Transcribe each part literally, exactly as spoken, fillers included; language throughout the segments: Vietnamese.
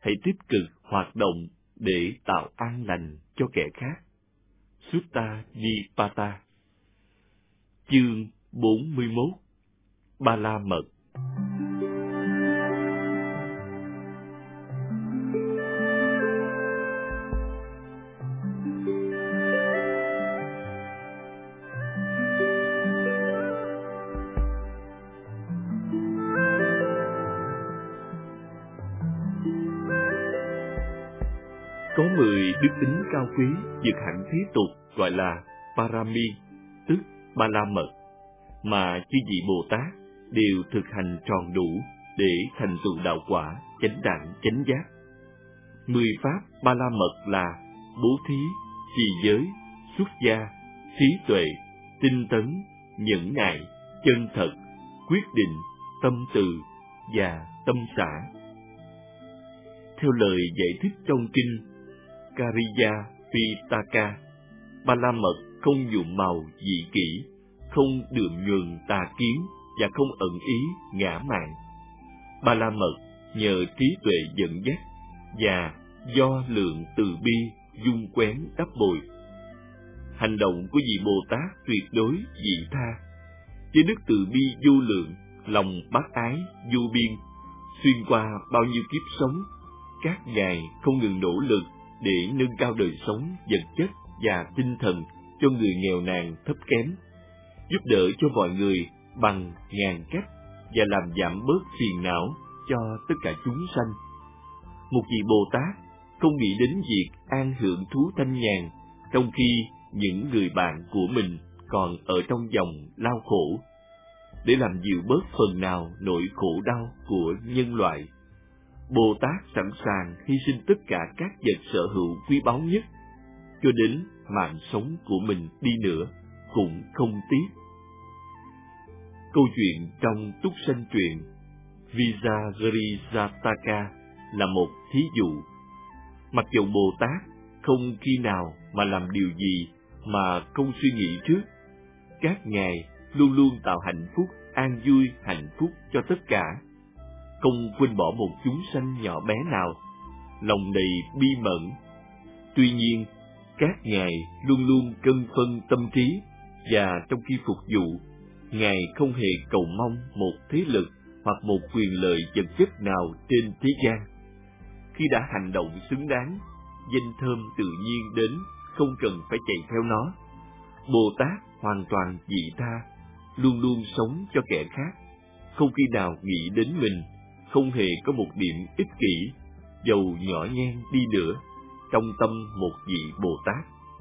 hãy tích cực hoạt động để tạo an lành cho kẻ khác. Sutta Nipata. Chương bốn mươi mốt. Ba La Mật. Có mười đức tính cao quý vượt hẳn thế tục gọi là Parami, tức Ba La Mật, mà chư vị Bồ Tát đều thực hành tròn đủ để thành tựu đạo quả chánh đẳng chánh giác. Mười pháp Ba La Mật là bố thí, trì giới, xuất gia, trí tuệ, tinh tấn, nhẫn nại, chân thật, quyết định, tâm từ và tâm xả. Theo lời giải thích trong kinh Kariya Pitaka, Ba La Mật không nhuộm màu dị kỷ, không đượm nhuần tà kiến và không ẩn ý ngã mạn. Ba La Mật nhờ trí tuệ dẫn dắt và do lượng từ bi dung quén đắp bồi. Hành động của vị Bồ Tát tuyệt đối vị tha, với đức từ bi vô lượng, lòng bác ái vô biên, xuyên qua bao nhiêu kiếp sống, các ngài không ngừng nỗ lực để nâng cao đời sống vật chất và tinh thần cho người nghèo nàn thấp kém, giúp đỡ cho mọi người bằng ngàn cách và làm giảm bớt phiền não cho tất cả chúng sanh. Một vị Bồ Tát không nghĩ đến việc an hưởng thú thanh nhàn, trong khi những người bạn của mình còn ở trong vòng lao khổ. Để làm dịu bớt phần nào nỗi khổ đau của nhân loại, Bồ Tát sẵn sàng hy sinh tất cả các vật sở hữu quý báu nhất, cho đến mạng sống của mình đi nữa cũng không tiếc. Câu chuyện trong Túc Sanh Truyện Vijayagrisataka là một thí dụ. Mặc dầu Bồ Tát không khi nào mà làm điều gì mà không suy nghĩ trước, các ngài luôn luôn tạo hạnh phúc, an vui, hạnh phúc cho tất cả, không quên bỏ một chúng sanh nhỏ bé nào, lòng đầy bi mẫn. Tuy nhiên, các ngài luôn luôn cân phân tâm trí, và trong khi phục vụ, ngài không hề cầu mong một thế lực hoặc một quyền lợi vật chất nào trên thế gian. Khi đã hành động xứng đáng, danh thơm tự nhiên đến, không cần phải chạy theo nó. Bồ Tát hoàn toàn vị tha, luôn luôn sống cho kẻ khác, không khi nào nghĩ đến mình, không hề có một điểm ích kỷ, dầu nhỏ nhen đi nữa, trong tâm một vị Bồ Tát.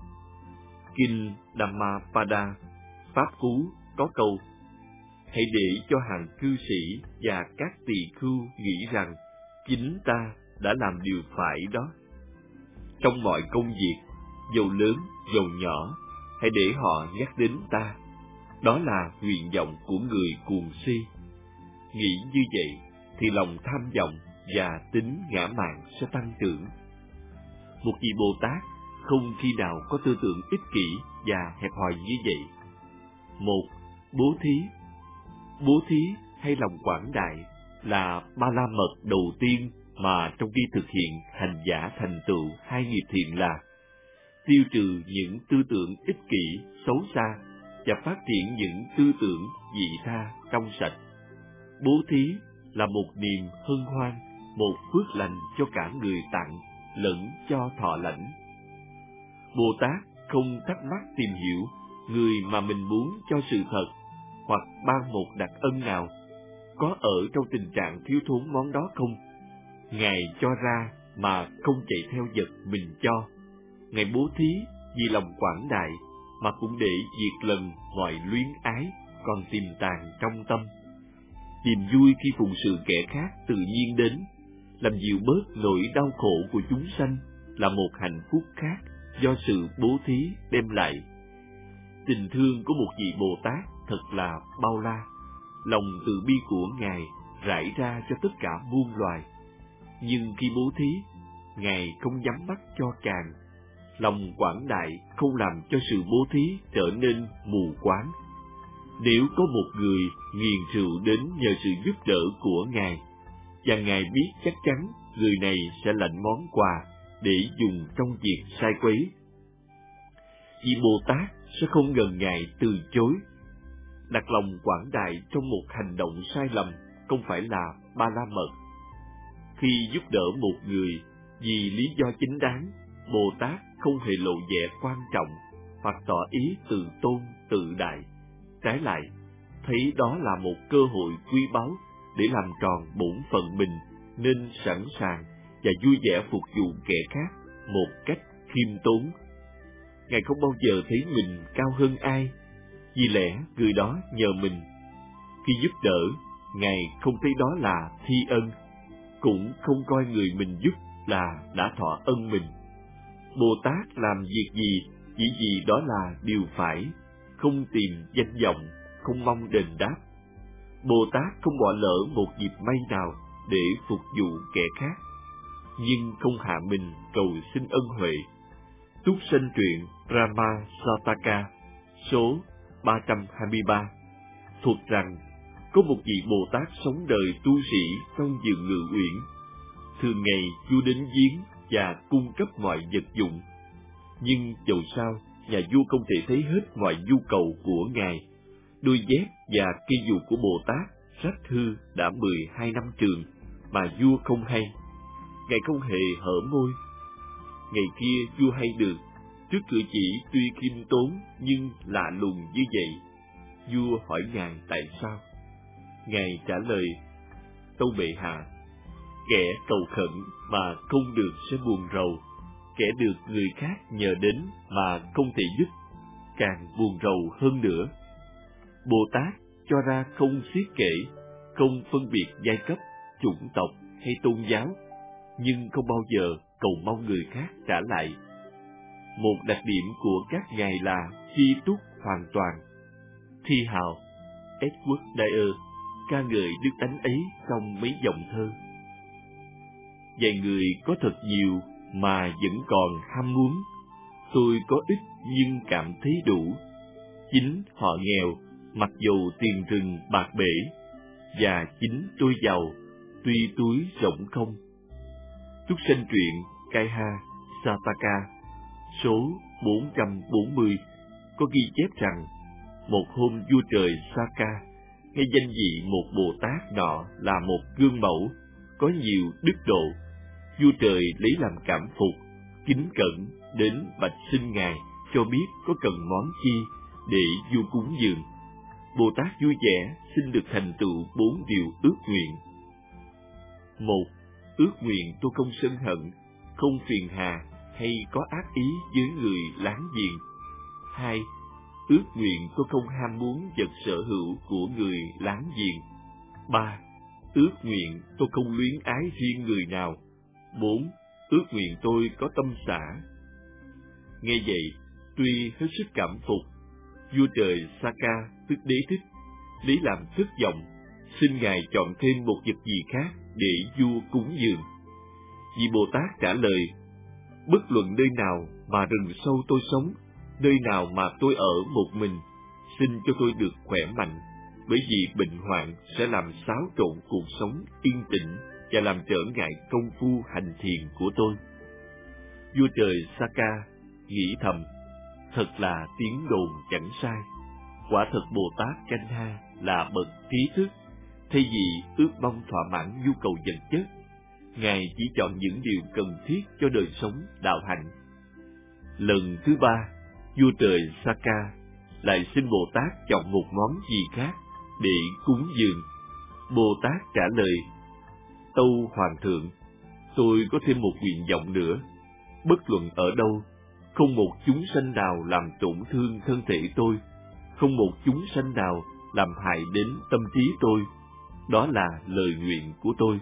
Kinh Dhammapada, Pháp Cú có câu: hãy để cho hàng cư sĩ và các tỳ khưu nghĩ rằng chính ta đã làm điều phải đó. Trong mọi công việc, dầu lớn, dầu nhỏ, hãy để họ nhắc đến ta. Đó là nguyện vọng của người cuồng si. Nghĩ như vậy, thì lòng tham vọng và tính ngã mạn sẽ tăng trưởng. Một vị Bồ Tát không khi nào có tư tưởng ích kỷ và hẹp hòi như vậy. Một, bố thí. Bố thí hay lòng quảng đại là ba la mật đầu tiên mà trong khi thực hiện hành giả thành tựu hai nghiệp thiện là tiêu trừ những tư tưởng ích kỷ, xấu xa và phát triển những tư tưởng vị tha, trong sạch. Bố thí là một niềm hân hoan, một phước lành cho cả người tặng lẫn cho thọ lãnh. Bồ Tát không thắc mắc tìm hiểu người mà mình muốn cho sự thật, hoặc ban một đặc ân nào, có ở trong tình trạng thiếu thốn món đó không. Ngài cho ra mà không chạy theo vật mình cho. Ngài bố thí vì lòng quảng đại, mà cũng để diệt lần mọi luyến ái còn tiềm tàng trong tâm. Niềm vui khi phụng sự kẻ khác tự nhiên đến, làm dịu bớt nỗi đau khổ của chúng sanh là một hạnh phúc khác do sự bố thí đem lại. Tình thương của một vị Bồ Tát thật là bao la, lòng từ bi của Ngài rải ra cho tất cả muôn loài. Nhưng khi bố thí, Ngài không nhắm mắt cho càn. Lòng quảng đại không làm cho sự bố thí trở nên mù quáng. Nếu có một người nghiền rượu đến nhờ sự giúp đỡ của Ngài, và Ngài biết chắc chắn người này sẽ lãnh món quà để dùng trong việc sai quấy. Vì Bồ Tát sẽ không ngần ngại từ chối. Đặt lòng quảng đại trong một hành động sai lầm không phải là ba la mật. Khi giúp đỡ một người vì lý do chính đáng, Bồ Tát không hề lộ vẻ quan trọng hoặc tỏ ý tự tôn tự đại. Trái lại, thấy đó là một cơ hội quý báu để làm tròn bổn phận mình, nên sẵn sàng và vui vẻ phục vụ kẻ khác một cách khiêm tốn. Ngài không bao giờ thấy mình cao hơn ai, vì lẽ người đó nhờ mình. Khi giúp đỡ, Ngài không thấy đó là thi ân, cũng không coi người mình giúp là đã thọ ân mình. Bồ Tát làm việc gì chỉ vì đó là điều phải, không tìm danh vọng, không mong đền đáp. Bồ Tát không bỏ lỡ một dịp may nào để phục vụ kẻ khác, nhưng không hạ mình cầu xin ân huệ. Túc Sanh Truyện Rama Sataka số ba trăm hai mươi ba thuật rằng có một vị Bồ Tát sống đời tu sĩ trong vườn Ngự Uyển, thường ngày vua đến viếng và cung cấp mọi vật dụng. Nhưng dầu sao, nhà vua không thể thấy hết mọi nhu cầu của ngài. Đôi dép và cây dù của Bồ Tát rách hư đã mười hai năm trường mà vua không hay. Ngài không hề hở môi. Ngày kia vua hay được, trước cử chỉ tuy khiêm tốn nhưng lạ lùng như vậy. Vua hỏi ngài tại sao. Ngài trả lời: tâu bệ hạ, kẻ cầu khẩn mà không được sẽ buồn rầu, kẻ được người khác nhờ đến mà không thể giúp càng buồn rầu hơn nữa. Bồ Tát cho ra không xiết kể, không phân biệt giai cấp, chủng tộc hay tôn giáo, nhưng không bao giờ cầu mong người khác trả lại. Một đặc điểm của các ngài là chi túc hoàn toàn. Thi hào Edward Dyer ca ngợi đức tánh ấy trong mấy dòng thơ. Vài người có thật nhiều mà vẫn còn ham muốn. Tôi có ít nhưng cảm thấy đủ. Chính họ nghèo, mặc dầu tiền rừng bạc bể, và chính tôi giàu, tuy túi rỗng không. Túc Sanh Truyện Kaiha Sataka số bốn trăm bốn mươi có ghi chép rằng một hôm vua trời Saka nghe danh vị một Bồ Tát nọ là một gương mẫu, có nhiều đức độ. Vua trời lấy làm cảm phục, kính cẩn đến bạch xin ngài cho biết có cần món chi để vua cúng dường. Bồ Tát vui vẻ xin được thành tựu bốn điều ước nguyện. Một, ước nguyện tôi không sân hận, không phiền hà hay có ác ý với người láng giềng. Hai, ước nguyện tôi không ham muốn vật sở hữu của người láng giềng. Ba, ước nguyện tôi không luyến ái riêng người nào. Bốn, ước nguyện tôi có tâm xả. Nghe vậy, tuy hết sức cảm phục, vua trời Saka tức Đế Thích lấy làm thất vọng, xin ngài chọn thêm một vật gì khác để vua cúng dường. Vị Bồ Tát trả lời: bất luận nơi nào mà rừng sâu tôi sống, nơi nào mà tôi ở một mình, xin cho tôi được khỏe mạnh, bởi vì bệnh hoạn sẽ làm xáo trộn cuộc sống yên tĩnh và làm trở ngại công phu hành thiền của tôi. Vua trời Saka nghĩ thầm: thật là tiếng đồn chẳng sai. Quả thật Bồ Tát Chanh Ha là bậc trí thức, thay vì ước mong thỏa mãn nhu cầu vật chất, ngài chỉ chọn những điều cần thiết cho đời sống đạo hạnh. Lần thứ ba, vua trời Saka lại xin Bồ Tát chọn một món gì khác để cúng dường. Bồ Tát trả lời: tâu hoàng thượng, tôi có thêm một nguyện vọng nữa. Bất luận ở đâu, không một chúng sanh nào làm tổn thương thân thể tôi, không một chúng sanh nào làm hại đến tâm trí tôi. Đó là lời nguyện của tôi.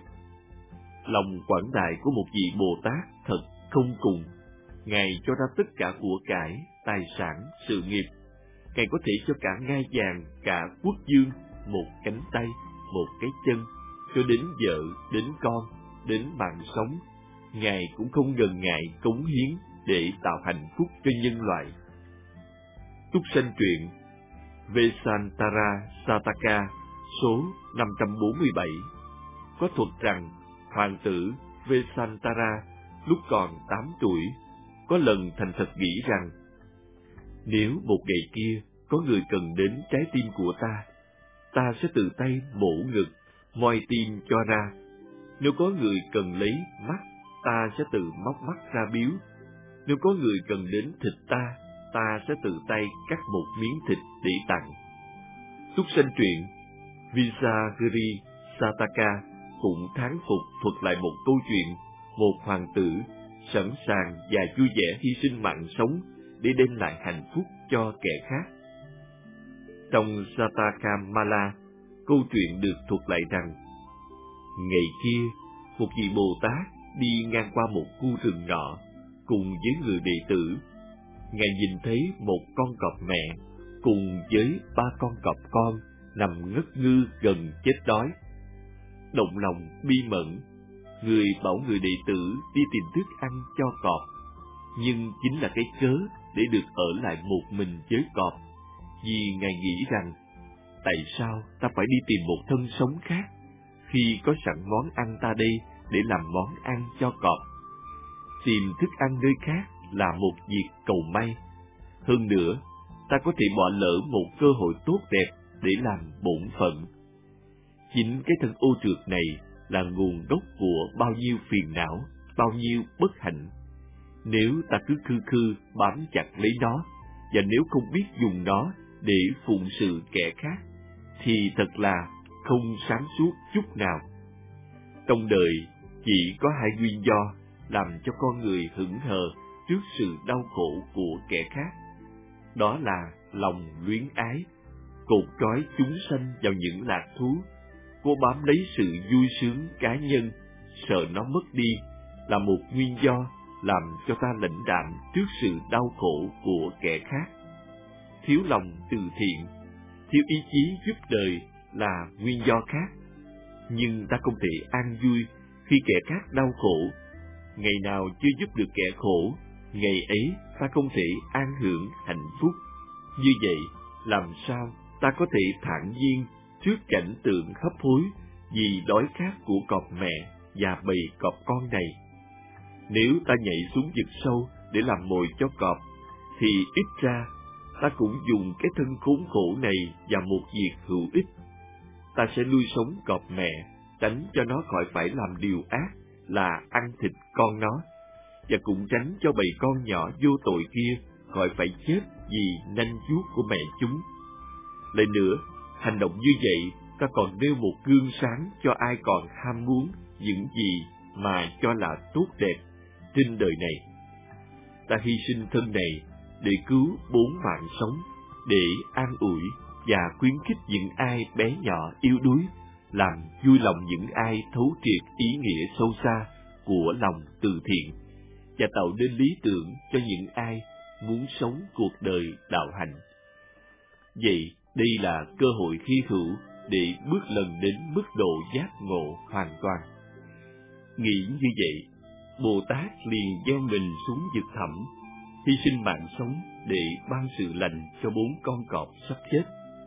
Lòng quảng đại của một vị Bồ Tát thật không cùng. Ngài cho ra tất cả của cải, tài sản, sự nghiệp. Ngài có thể cho cả ngai vàng, cả quốc dương, một cánh tay, một cái chân, cho đến vợ, đến con, đến mạng sống. Ngài cũng không ngần ngại cống hiến để tạo hạnh phúc cho nhân loại. Túc Sanh Truyện Vesantara Sataka số năm trăm bốn mươi bảy có thuật rằng hoàng tử Vesantara lúc còn tám tuổi có lần thành thật nghĩ rằng nếu một ngày kia có người cần đến trái tim của ta, ta sẽ tự tay mổ ngực, moi tim cho ra. Nếu có người cần lấy mắt, ta sẽ tự móc mắt ra biếu. Nếu có người cần đến thịt ta, ta sẽ tự tay cắt một miếng thịt để tặng. Súc sanh truyện Visagiri Sataka cũng thán phục thuật lại một câu chuyện một hoàng tử sẵn sàng và vui vẻ hy sinh mạng sống để đem lại hạnh phúc cho kẻ khác. Trong Satakamala, câu chuyện được thuật lại rằng, ngày kia, một vị Bồ Tát đi ngang qua một khu rừng nọ cùng với người đệ tử. Ngài nhìn thấy một con cọp mẹ cùng với ba con cọp con nằm ngất ngư gần chết đói. Động lòng bi mẫn, người bảo người đệ tử đi tìm thức ăn cho cọp, nhưng chính là cái cớ để được ở lại một mình với cọp, vì Ngài nghĩ rằng, tại sao ta phải đi tìm một thân sống khác, khi có sẵn món ăn ta đây để làm món ăn cho cọp. Tìm thức ăn nơi khác là một việc cầu may. Hơn nữa, ta có thể bỏ lỡ một cơ hội tốt đẹp để làm bổn phận. Chính cái thân ô trượt này là nguồn gốc của bao nhiêu phiền não, bao nhiêu bất hạnh. Nếu ta cứ khư khư bám chặt lấy nó, và nếu không biết dùng nó để phụng sự kẻ khác, thì thật là không sáng suốt chút nào. Trong đời chỉ có hai nguyên do làm cho con người hững hờ trước sự đau khổ của kẻ khác. Đó là lòng luyến ái, cột trói chúng sanh vào những lạc thú, cố bám lấy sự vui sướng cá nhân, sợ nó mất đi, là một nguyên do làm cho ta lãnh đạm trước sự đau khổ của kẻ khác. Thiếu lòng từ thiện, thiếu ý chí giúp đời là nguyên do khác. Nhưng ta không thể an vui khi kẻ khác đau khổ. Ngày nào chưa giúp được kẻ khổ, ngày ấy ta không thể an hưởng hạnh phúc. Như vậy, làm sao ta có thể thản nhiên trước cảnh tượng hấp hối vì đói khát của cọp mẹ và bầy cọp con này? Nếu ta nhảy xuống vực sâu để làm mồi cho cọp, thì ít ra ta cũng dùng cái thân khốn khổ này vào một việc hữu ích. Ta sẽ nuôi sống cọp mẹ, tránh cho nó khỏi phải làm điều ác là ăn thịt con nó, và cũng tránh cho bầy con nhỏ vô tội kia khỏi phải chết vì nanh vuốt của mẹ chúng. Lại nữa, hành động như vậy, ta còn nêu một gương sáng cho ai còn ham muốn những gì mà cho là tốt đẹp trên đời này. Ta hy sinh thân này để cứu bốn mạng sống, để an ủi và khuyến khích những ai bé nhỏ yếu đuối, làm vui lòng những ai thấu triệt ý nghĩa sâu xa của lòng từ thiện, và tạo nên lý tưởng cho những ai muốn sống cuộc đời đạo hạnh. Vậy, đây là cơ hội hy hữu để bước lần đến mức độ giác ngộ hoàn toàn. Nghĩ như vậy, Bồ Tát liền gieo mình xuống vực thẳm, hy sinh mạng sống để ban sự lành cho bốn con cọp sắp chết.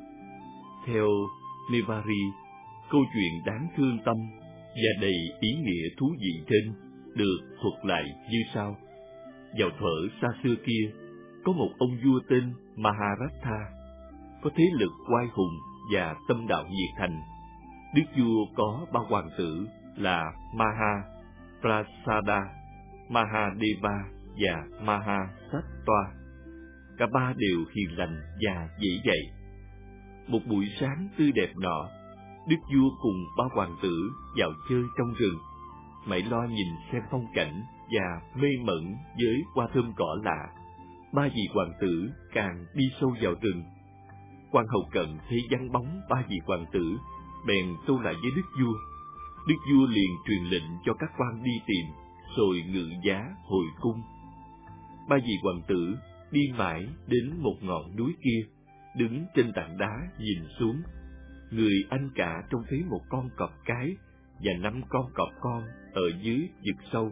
Theo Nevari, câu chuyện đáng thương tâm và đầy ý nghĩa thú vị trên được thuật lại như sau. Vào thuở xa xưa kia, có một ông vua tên Maharatha, có thế lực oai hùng và tâm đạo nhiệt thành. Đức vua có ba hoàng tử là Maha Prasada, Mahadeva và Mahasattva. Cả ba đều hiền lành và dễ dạy. Một buổi sáng tươi đẹp nọ, đức vua cùng ba hoàng tử vào chơi trong rừng, mải lo nhìn xem phong cảnh và mê mẩn với hoa thơm cỏ lạ. Ba vị hoàng tử càng đi sâu vào rừng. Quan hầu cận thấy vắng bóng ba vị hoàng tử, bèn tâu lại với đức vua. Đức vua liền truyền lệnh cho các quan đi tìm, rồi ngự giá hồi cung. Ba vị hoàng tử đi mãi đến một ngọn núi kia, đứng trên tảng đá nhìn xuống. Người anh cả trông thấy một con cọp cái và năm con cọp con ở dưới vực sâu.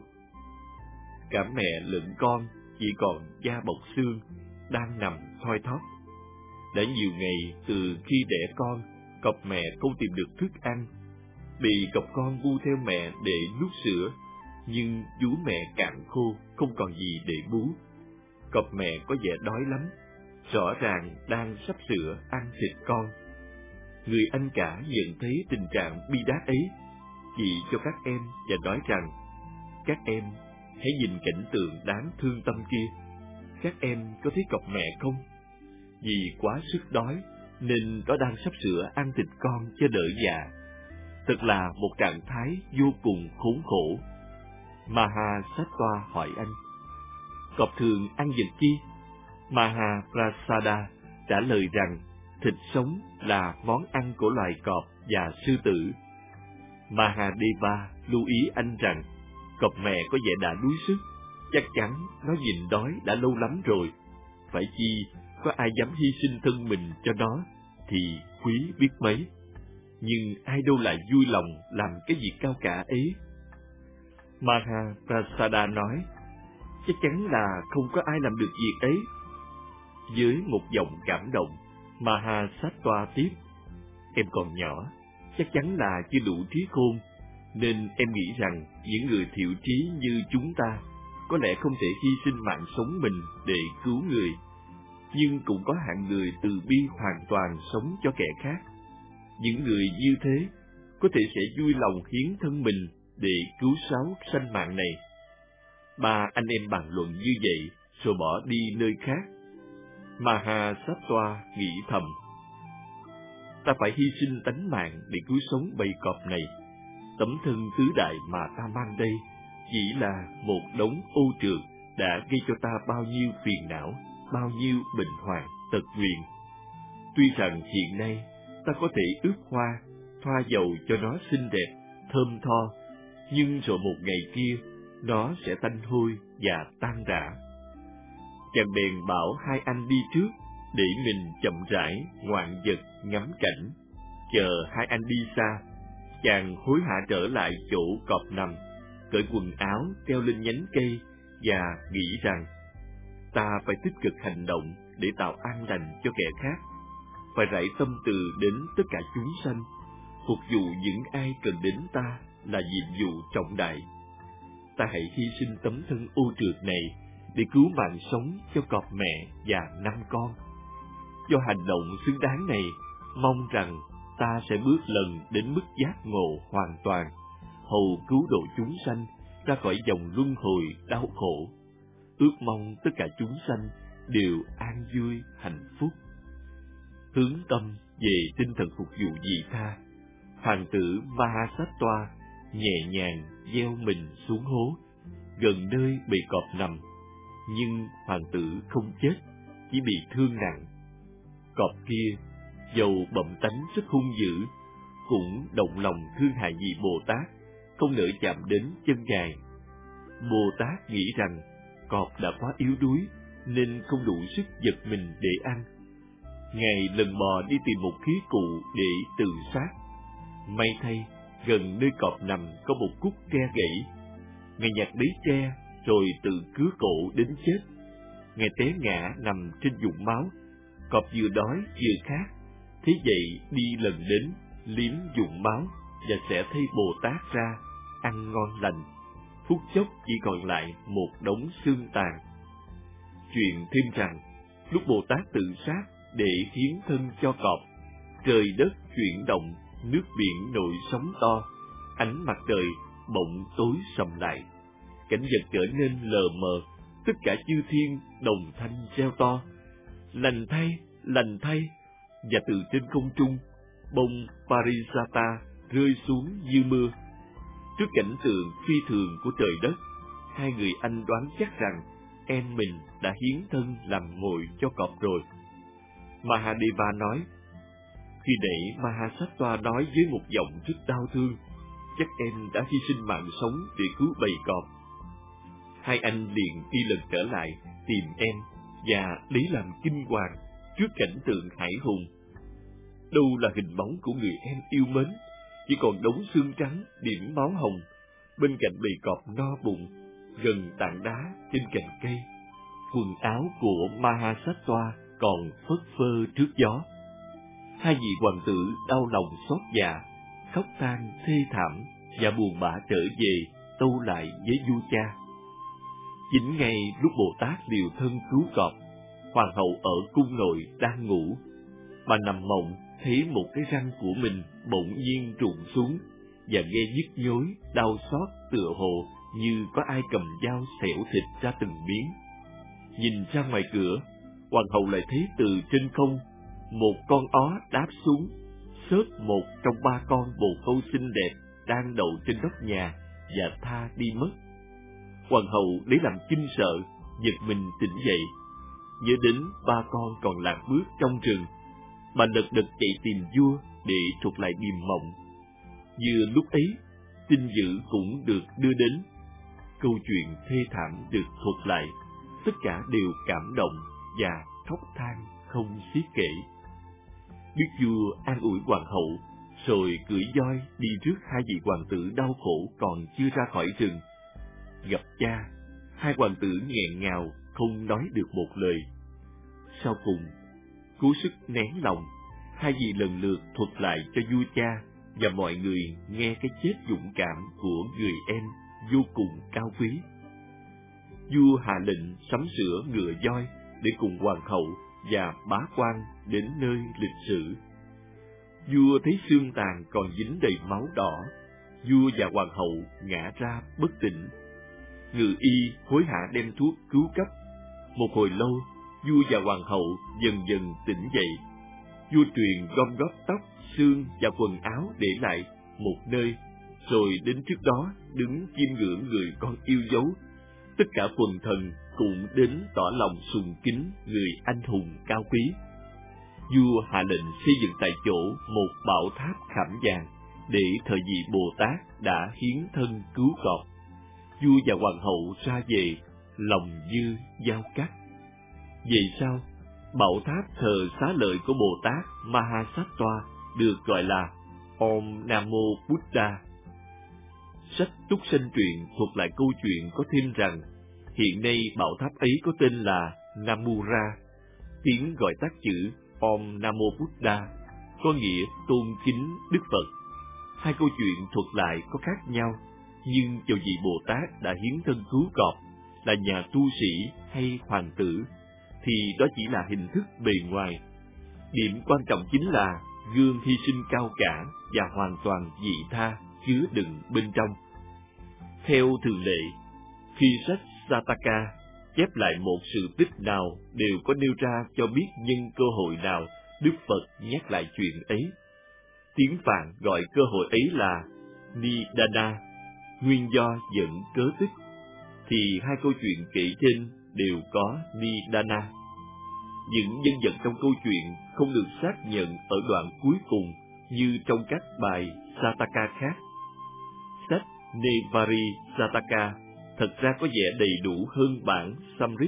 Cả mẹ lẫn con chỉ còn da bọc xương, đang nằm thoi thóp. Đã nhiều ngày từ khi đẻ con, cọp mẹ không tìm được thức ăn. bị cọp con bu theo mẹ để nuốt sữa, nhưng vú mẹ cạn khô, không còn gì để bú. Cọp mẹ có vẻ đói lắm, rõ ràng đang sắp sửa ăn thịt con. Người anh cả nhận thấy tình trạng bi đát ấy, chỉ cho các em và nói rằng: các em hãy nhìn cảnh tượng đáng thương tâm kia. Các em có thấy cọp mẹ không? Vì quá sức đói nên nó đang sắp sửa ăn thịt con cho đỡ già. Thật là một trạng thái vô cùng khốn khổ. Mahasattva hỏi anh: cọp thường ăn vật chi? Mahaprasada trả lời rằng thịt sống là món ăn của loài cọp và sư tử. Mahadeva lưu ý anh rằng cọp mẹ có vẻ đã đuối sức, chắc chắn nó nhịn đói đã lâu lắm rồi. Phải chi có ai dám hy sinh thân mình cho nó thì quý biết mấy. Nhưng ai đâu lại vui lòng làm cái việc cao cả ấy. Mahaprasada nói: chắc chắn là không có ai làm được việc ấy. Với một giọng cảm động, Mahasattva tiếp: em còn nhỏ, chắc chắn là chưa đủ trí khôn, nên em nghĩ rằng những người thiểu trí như chúng ta có lẽ không thể hy sinh mạng sống mình để cứu người. Nhưng cũng có hạng người từ bi hoàn toàn sống cho kẻ khác. Những người như thế có thể sẽ vui lòng hiến thân mình để cứu sáu sanh mạng này. Ba anh em bàn luận như vậy rồi bỏ đi nơi khác. Mahasattva nghĩ thầm: ta phải hy sinh tánh mạng để cứu sống bầy cọp này. Tấm thân tứ đại mà ta mang đây chỉ là một đống ô trượt đã gây cho ta bao nhiêu phiền não, bao nhiêu bệnh hoạn, tật nguyền. Tuy rằng hiện nay ta có thể ướp hoa, thoa dầu cho nó xinh đẹp, thơm tho, nhưng rồi một ngày kia nó sẽ tanh hôi và tan rã. Chàng bèn bảo hai anh đi trước để mình chậm rãi ngoạn vật ngắm cảnh. Chờ hai anh đi xa, chàng hối hả trở lại chỗ cọp nằm, cởi quần áo treo lên nhánh cây và nghĩ rằng ta phải tích cực hành động để tạo an lành cho kẻ khác, phải rải tâm từ đến tất cả chúng sanh, phục vụ những ai cần đến ta là nhiệm vụ trọng đại. Ta hãy hy sinh tấm thân ô trượt này để cứu mạng sống cho cọp mẹ và năm con. Do hành động xứng đáng này, mong rằng ta sẽ bước lần đến mức giác ngộ hoàn toàn, hầu cứu độ chúng sanh ra khỏi dòng luân hồi đau khổ. Ước mong tất cả chúng sanh đều an vui hạnh phúc. Hướng tâm về tinh thần phục vụ vị tha, hoàng tử Mahasattva nhẹ nhàng gieo mình xuống hố gần nơi bầy cọp nằm, nhưng hoàng tử không chết, chỉ bị thương nặng. Cọp kia dầu bậm tánh rất hung dữ, cũng động lòng thương hại vị Bồ Tát, không nỡ chạm đến chân Ngài. Bồ Tát nghĩ rằng cọp đã quá yếu đuối nên không đủ sức giật mình để ăn. Ngài lần mò đi tìm một khí cụ để tự sát. May thay, gần nơi cọp nằm có một khúc tre gãy. Ngài nhặt lấy tre rồi tự cứa cổ đến chết. Ngài té ngã nằm trên vũng máu. Cọp vừa đói vừa khát, thế vậy đi lần đến liếm vũng máu và sẽ thấy Bồ Tát ra ăn ngon lành. Phút chốc chỉ còn lại một đống xương tàn. Truyền thêm rằng lúc Bồ Tát tự sát để hiến thân cho cọp, trời đất chuyển động, nước biển nổi sóng to, ánh mặt trời bỗng tối sầm lại, cảnh vật trở nên lờ mờ, tất cả chư thiên đồng thanh reo to: lành thay, lành thay! Và từ trên không trung, bông Parijata rơi xuống như mưa. Trước cảnh tượng phi thường của trời đất, hai người anh đoán chắc rằng em mình đã hiến thân làm mồi cho cọp rồi. Mahadeva nói: khi nãy Mahasattva nói với một giọng rất đau thương, chắc em đã hy sinh mạng sống để cứu bầy cọp. Hai anh liền đi lần trở lại tìm em và lấy làm kinh hoàng trước cảnh tượng hải hùng. Đâu là hình bóng của người em yêu mến, chỉ còn đống xương trắng điểm máu hồng, bên cạnh bầy cọp no bụng, gần tảng đá trên cành cây. Quần áo của Mahasattva còn phất phơ trước gió. Hai vị hoàng tử đau lòng xót dạ, khóc than thê thảm và buồn bã trở về tâu lại với vua cha. Chính ngay lúc Bồ Tát liều thân cứu cọp, hoàng hậu ở cung nội đang ngủ, bà nằm mộng thấy một cái răng của mình bỗng nhiên rụng xuống và nghe nhức nhối, đau xót tựa hồ như có ai cầm dao xẻo thịt ra từng miếng. Nhìn ra ngoài cửa, hoàng hậu lại thấy từ trên không một con ó đáp xuống, xớt một trong ba con bồ câu xinh đẹp đang đậu trên nóc nhà và tha đi mất. Hoàng hậu lấy làm kinh sợ, giật mình tỉnh dậy, nhớ đến ba con còn lạc bước trong rừng. Bà lật đật chạy tìm vua để thuật lại điềm mộng. Vừa lúc ấy, tin dữ cũng được đưa đến. Câu chuyện thê thảm được thuật lại, tất cả đều cảm động và khóc than không xiết kể. Đức vua an ủi hoàng hậu, rồi cưỡi voi đi rước hai vị hoàng tử đau khổ còn chưa ra khỏi rừng. Gặp cha, hai hoàng tử nghẹn ngào không nói được một lời. Sau cùng, cố sức nén lòng, hai vị lần lượt thuật lại cho vua cha và mọi người nghe cái chết dũng cảm của người em vô cùng cao quý. Vua hạ lệnh sắm sửa ngựa voi để cùng hoàng hậu và bá quan đến nơi lịch sử. Vua thấy xương tàn còn dính đầy máu đỏ, vua và hoàng hậu ngã ra bất tỉnh. Ngự y hối hả đem thuốc cứu cấp. Một hồi lâu, vua và hoàng hậu dần dần tỉnh dậy. Vua truyền gom góp tóc, xương và quần áo để lại một nơi, rồi đến trước đó đứng chiêm ngưỡng người con yêu dấu. Tất cả quần thần cũng đến tỏ lòng sùng kính người anh hùng cao quý. Vua hạ lệnh xây dựng tại chỗ một bảo tháp khảm vàng để thờ vị Bồ Tát đã hiến thân cứu cọp. Vua và hoàng hậu ra về, lòng như dao cắt. Về sau, bảo tháp thờ xá lợi của Bồ Tát Mahasattva được gọi là Om Namo Buddha. Sách Túc Sanh Truyện thuật lại câu chuyện có thêm rằng, hiện nay bảo tháp ấy có tên là Namura, tiếng gọi tắt chữ Om Namo Buddha, có nghĩa tôn kính Đức Phật. Hai câu chuyện thuật lại có khác nhau, nhưng cho vị Bồ Tát đã hiến thân cứu cọp, là nhà tu sĩ hay hoàng tử, thì đó chỉ là hình thức bề ngoài. Điểm quan trọng chính là gương hy sinh cao cả và hoàn toàn vị tha chứa đựng bên trong. Theo thường lệ, khi sách Sataka chép lại một sự tích nào đều có nêu ra cho biết nhân cơ hội nào Đức Phật nhắc lại chuyện ấy. Tiếng Phạn gọi cơ hội ấy là Nidana, nguyên do dẫn cớ tích, thì hai câu chuyện kể trên đều có Nidana. Những nhân vật trong câu chuyện không được xác nhận ở đoạn cuối cùng như trong các bài Sataka khác. Sách Nevari Sataka thật ra có vẻ đầy đủ hơn bản Samrit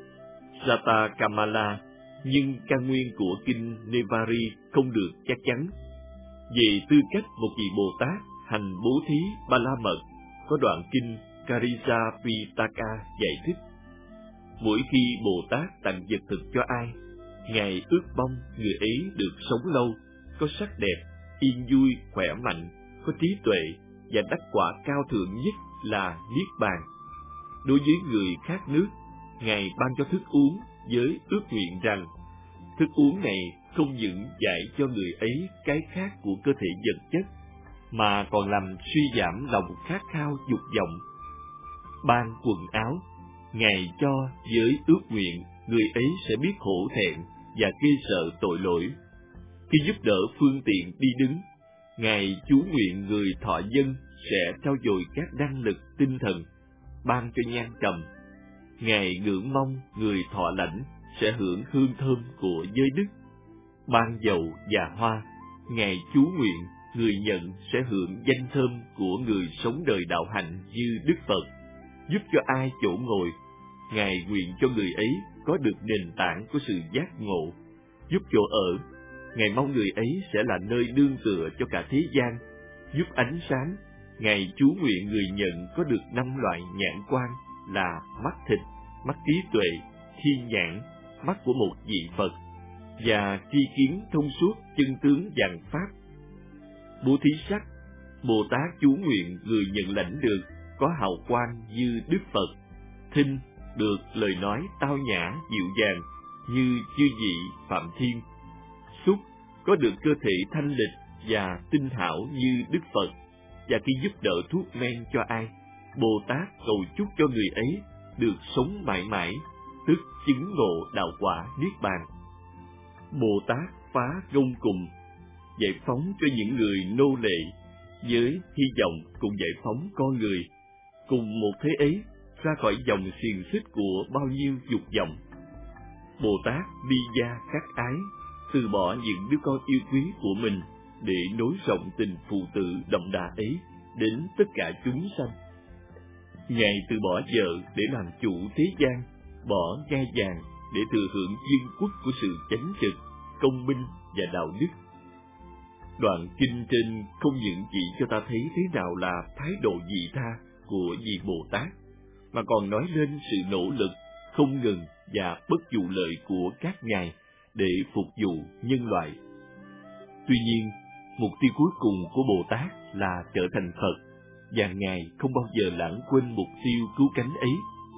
Satakamala, nhưng căn nguyên của kinh Nevari không được chắc chắn. Về tư cách một vị Bồ Tát hành bố thí Ba La Mật, có đoạn kinh Karisa Pitaka giải thích: mỗi khi Bồ Tát tặng vật thực cho ai, Ngài ước mong người ấy được sống lâu, có sắc đẹp, yên vui, khỏe mạnh, có trí tuệ và đắc quả cao thượng nhất là Niết Bàn. Đối với người khát nước, Ngài ban cho thức uống với ước nguyện rằng thức uống này không những giải cho người ấy cái khát của cơ thể vật chất, mà còn làm suy giảm lòng khát khao dục vọng. Ban quần áo, Ngài cho với ước nguyện người ấy sẽ biết hổ thẹn và ghê sợ tội lỗi. Khi giúp đỡ phương tiện đi đứng, Ngài chú nguyện người thọ dân sẽ trau dồi các năng lực tinh thần, ban cho nhan trầm. Ngài ngưỡng mong người thọ lãnh sẽ hưởng hương thơm của giới đức. Ban dầu và hoa, Ngài chú nguyện người nhận sẽ hưởng danh thơm của người sống đời đạo hạnh như Đức Phật. Giúp cho ai chỗ ngồi, Ngài nguyện cho người ấy có được nền tảng của sự giác ngộ. Giúp chỗ ở, Ngài mong người ấy sẽ là nơi nương tựa cho cả thế gian. Giúp ánh sáng, Ngài chú nguyện người nhận có được năm loại nhãn quan là mắt thịt, mắt trí tuệ, thiên nhãn, mắt của một vị Phật, và tri kiến thông suốt chân tướng vạn pháp. Bố thí sắc Bồ Tát chú nguyện người nhận lãnh được có hào quang như Đức Phật, thinh được lời nói tao nhã dịu dàng như chư vị Phạm Thiên, xúc có được cơ thể thanh lịch và tinh hảo như Đức Phật, và khi giúp đỡ thuốc men cho ai, Bồ Tát cầu chúc cho người ấy được sống mãi mãi, tức chứng ngộ đạo quả niết bàn. Bồ Tát phá gông cùm, giải phóng cho những người nô lệ, với hy vọng cùng giải phóng con người, cùng một thế ấy ra khỏi dòng xiềng xích của bao nhiêu dục vọng. Bồ Tát bi gia khắc ái, từ bỏ những đứa con yêu quý của mình để nối rộng tình phụ tử đậm đà ấy đến tất cả chúng sanh. Ngài từ bỏ vợ để làm chủ thế gian, bỏ ngai vàng để thừa hưởng vương quốc của sự chánh trực, công minh và đạo đức. Đoạn kinh trên không những chỉ cho ta thấy thế nào là thái độ vị tha của vị Bồ Tát, mà còn nói lên sự nỗ lực không ngừng và bất vụ lợi của các ngài để phục vụ nhân loại. Tuy nhiên, mục tiêu cuối cùng của Bồ Tát là trở thành Phật, và ngài không bao giờ lãng quên mục tiêu cứu cánh ấy.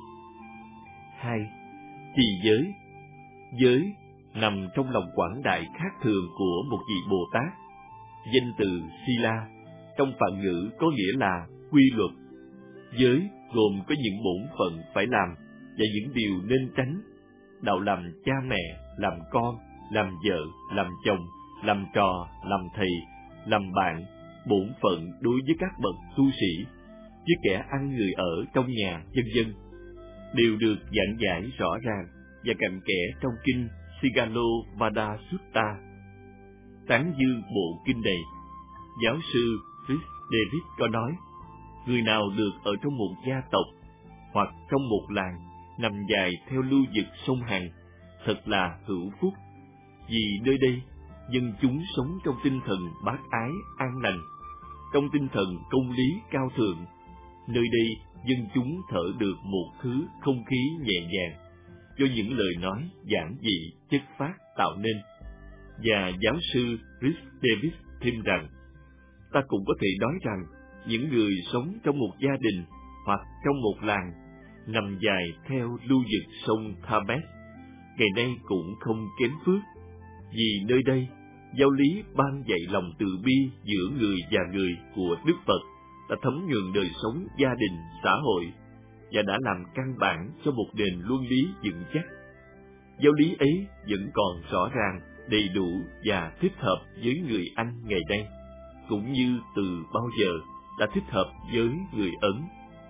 Hai, trì giới. Giới nằm trong lòng quảng đại khác thường của một vị Bồ Tát. Danh từ Sila trong Phạn ngữ có nghĩa là quy luật. Giới gồm có những bổn phận phải làm và những điều nên tránh. Đạo làm cha mẹ, làm con, làm vợ, làm chồng, làm trò, làm thầy, làm bạn, bổn phận đối với các bậc tu sĩ, với kẻ ăn người ở trong nhà, vân vân, đều được giảng giải rõ ràng và cặn kẽ trong kinh Sigalovada Sutta. Tán dương bộ kinh này, giáo sư Chris David có nói, người nào được ở trong một gia tộc hoặc trong một làng nằm dài theo lưu vực sông Hằng, thật là hữu phúc, vì nơi đây dân chúng sống trong tinh thần bác ái an lành, trong tinh thần công lý cao thượng. Nơi đây dân chúng thở được một thứ không khí nhẹ nhàng do những lời nói giản dị chất phát tạo nên. Và giáo sư Chris Davis thêm rằng, ta cũng có thể nói rằng những người sống trong một gia đình hoặc trong một làng nằm dài theo lưu vực sông Thabet ngày nay cũng không kém phước, vì nơi đây giáo lý ban dạy lòng từ bi giữa người và người của Đức Phật đã thấm nhuần đời sống gia đình, xã hội và đã làm căn bản cho một nền luân lý vững chắc. Giáo lý ấy vẫn còn rõ ràng, đầy đủ và thích hợp với người Anh ngày nay, cũng như từ bao giờ đã thích hợp với người Ấn.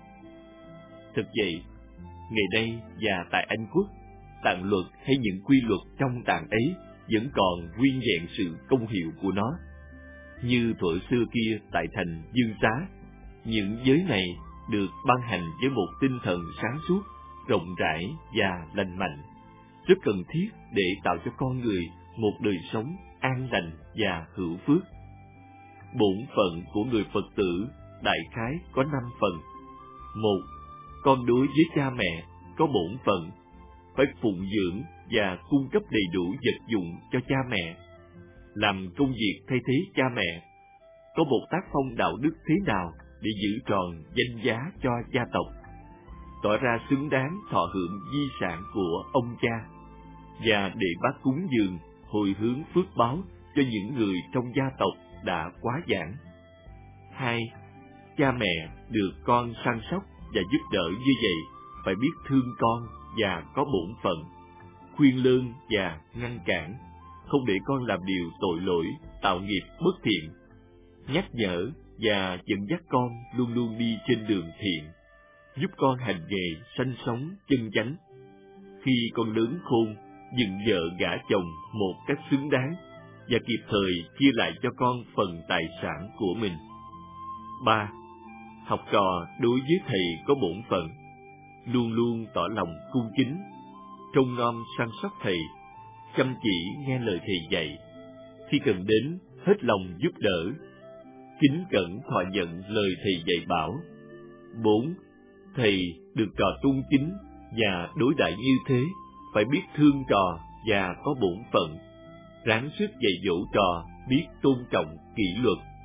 Thực vậy, ngày nay và tại Anh Quốc, tạng luật hay những quy luật trong tạng ấy vẫn còn nguyên vẹn sự công hiệu của nó. Như thuở xưa kia tại thành Dương Xá, những giới này được ban hành với một tinh thần sáng suốt, rộng rãi và lành mạnh, rất cần thiết để tạo cho con người một đời sống an lành và hữu phước. Bổn phận của người Phật tử đại khái có năm phần. Một, con đối với cha mẹ có bổn phận phải phụng dưỡng và cung cấp đầy đủ vật dụng cho cha mẹ, làm công việc thay thế cha mẹ, có một tác phong đạo đức thế nào để giữ tròn danh giá cho gia tộc, tỏ ra xứng đáng thọ hưởng di sản của ông cha, và để bác cúng dường hồi hướng phước báo cho những người trong gia tộc đã quá giảng. Hai, cha mẹ được con săn sóc và giúp đỡ như vậy phải biết thương con và có bổn phận, khuyên lơn và ngăn cản, không để con làm điều tội lỗi, tạo nghiệp bất thiện, nhắc nhở và dẫn dắt con luôn luôn đi trên đường thiện, giúp con hành nghề sanh sống chân chánh. Khi con lớn khôn, dựng vợ gả chồng một cách xứng đáng và kịp thời chia lại cho con phần tài sản của mình. Ba, học trò đối với thầy có bổn phận, luôn luôn tỏ lòng cung kính, trông nom săn sóc thầy, chăm chỉ nghe lời thầy dạy, khi cần đến hết lòng giúp đỡ, kính cẩn thọ nhận lời thầy dạy bảo. Bốn, thầy được trò tôn kính và đối đãi như thế phải biết thương trò và có bổn phận, ráng sức dạy dỗ trò biết tôn trọng kỷ luật.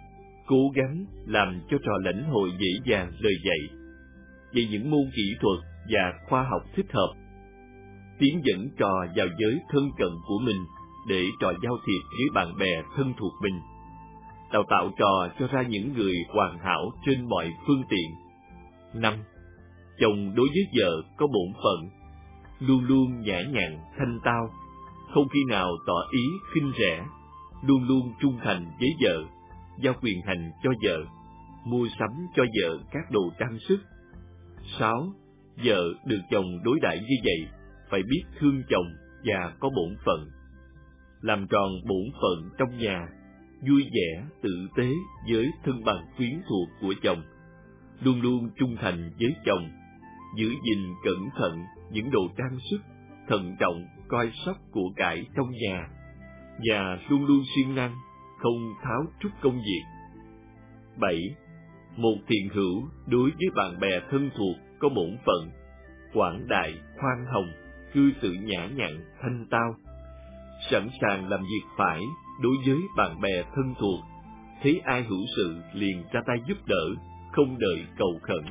cố gắng làm cho trò lãnh hội dễ dàng lời dạy, dạy những môn kỹ thuật và khoa học thích hợp, tiến dẫn trò vào giới thân cận của mình để trò giao thiệp với bạn bè thân thuộc mình, đào tạo trò cho ra những người hoàn hảo trên mọi phương tiện. Năm, chồng đối với vợ có bổn phận, luôn luôn nhã nhặn, thanh tao, không khi nào tỏ ý khinh rẻ, luôn luôn trung thành với vợ, giao quyền hành cho vợ, mua sắm cho vợ các đồ trang sức. Sáu, vợ được chồng đối đãi như vậy, phải biết thương chồng và có bổn phận. Làm tròn bổn phận trong nhà, vui vẻ, tử tế với thân bằng quyến thuộc của chồng, luôn luôn trung thành với chồng, giữ gìn cẩn thận những đồ trang sức, thận trọng coi sóc của cải trong nhà, và luôn luôn siêng năng, không tháo trút công việc. Bảy, một thiện hữu đối với bạn bè thân thuộc có bổn phận, quảng đại, khoan hồng, cư xử nhã nhặn, thanh tao, sẵn sàng làm việc phải đối với bạn bè thân thuộc, thấy ai hữu sự liền ra tay giúp đỡ, không đợi cầu khẩn,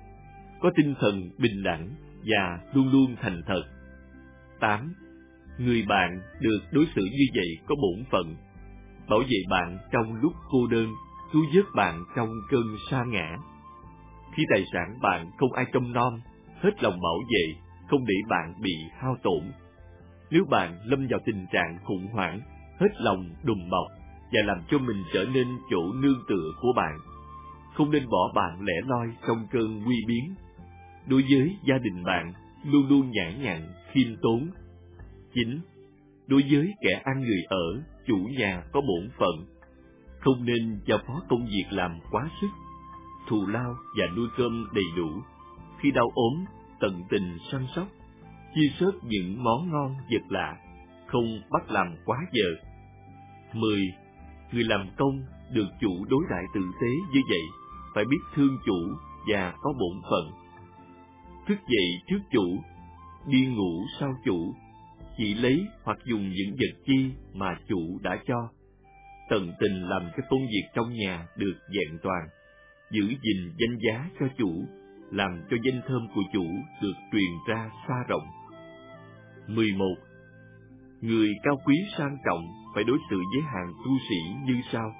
có tinh thần bình đẳng và luôn luôn thành thật. Tám, người bạn được đối xử như vậy có bổn phận, bảo vệ bạn trong lúc cô đơn, cứu vớt bạn trong cơn sa ngã. Khi tài sản bạn không ai trông nom, hết lòng bảo vệ, không để bạn bị hao tổn. Nếu bạn lâm vào tình trạng khủng hoảng, hết lòng đùm bọc và làm cho mình trở nên chỗ nương tựa của bạn. Không nên bỏ bạn lẻ loi trong cơn nguy biến. Đối với gia đình bạn, luôn luôn nhã nhặn, khiêm tốn. Chín, đối với kẻ ăn người ở, chủ nhà có bổn phận, không nên giao phó công việc làm quá sức, thù lao và nuôi cơm đầy đủ. Khi đau ốm, tận tình săn sóc, chia sớt những món ngon vật lạ, không bắt làm quá giờ. Mười, người làm công được chủ đối đãi tử tế như vậy, phải biết thương chủ và có bổn phận. Thức dậy trước chủ, đi ngủ sau chủ, chỉ lấy hoặc dùng những vật chi mà chủ đã cho. Tận tình làm cho công việc trong nhà được vẹn toàn, giữ gìn danh giá cho chủ, làm cho danh thơm của chủ được truyền ra xa rộng. Mười một, người cao quý sang trọng phải đối xử với hàng tu sĩ như sau: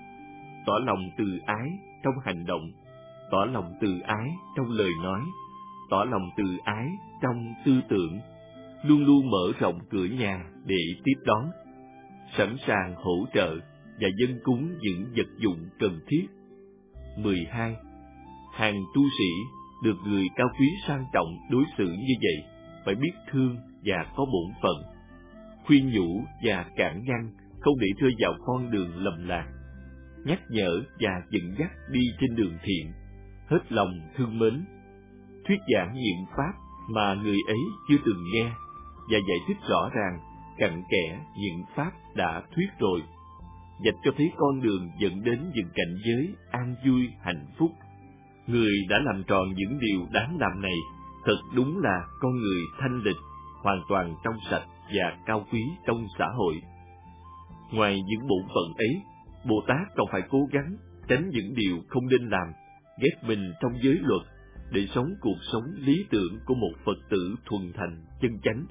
tỏ lòng từ ái trong hành động, tỏ lòng từ ái trong lời nói, tỏ lòng từ ái trong tư tưởng, luôn luôn mở rộng cửa nhà để tiếp đón, sẵn sàng hỗ trợ và dâng cúng những vật dụng cần thiết. Mười hai, hàng tu sĩ được người cao quý sang trọng đối xử như vậy, phải biết thương và có bổn phận, khuyên nhủ và cản ngăn, không để rơi vào con đường lầm lạc, nhắc nhở và dẫn dắt đi trên đường thiện, hết lòng thương mến, thuyết giảng những pháp mà người ấy chưa từng nghe, và giải thích rõ ràng, cặn kẽ những pháp đã thuyết rồi, dạch cho thấy con đường dẫn đến những cảnh giới an vui hạnh phúc. Người đã làm tròn những điều đáng làm này, thật đúng là con người thanh lịch, hoàn toàn trong sạch và cao quý trong xã hội. Ngoài những bổn phận ấy, Bồ Tát còn phải cố gắng tránh những điều không nên làm, ghép mình trong giới luật, để sống cuộc sống lý tưởng của một Phật tử thuần thành, chân chánh.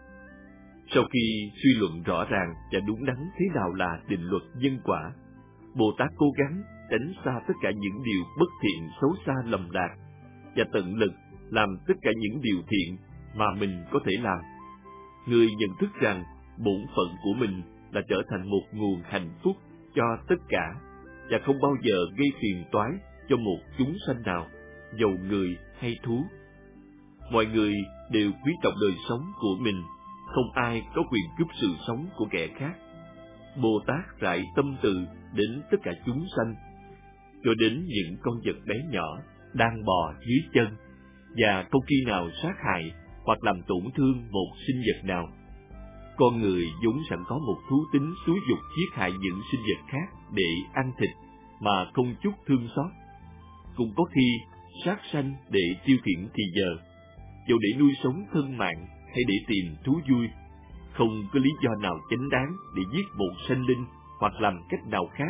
Sau khi suy luận rõ ràng và đúng đắn thế nào là định luật nhân quả, Bồ Tát cố gắng tránh xa tất cả những điều bất thiện, xấu xa, lầm lạc, và tận lực làm tất cả những điều thiện mà mình có thể làm. Người nhận thức rằng bổn phận của mình là trở thành một nguồn hạnh phúc cho tất cả, và không bao giờ gây phiền toái cho một chúng sanh nào, dầu người hay thú. Mọi người đều quý trọng đời sống của mình, không ai có quyền cướp sự sống của kẻ khác. Bồ Tát rải tâm từ đến tất cả chúng sanh, cho đến những con vật bé nhỏ đang bò dưới chân, và không khi nào sát hại hoặc làm tổn thương một sinh vật nào. Con người vốn sẵn có một thú tính xúi dục giết hại những sinh vật khác để ăn thịt mà không chút thương xót. Cũng có khi sát sanh để tiêu khiển thì giờ, dầu để nuôi sống thân mạng hay để tìm thú vui, không có lý do nào chính đáng để giết một sanh linh hoặc làm cách nào khác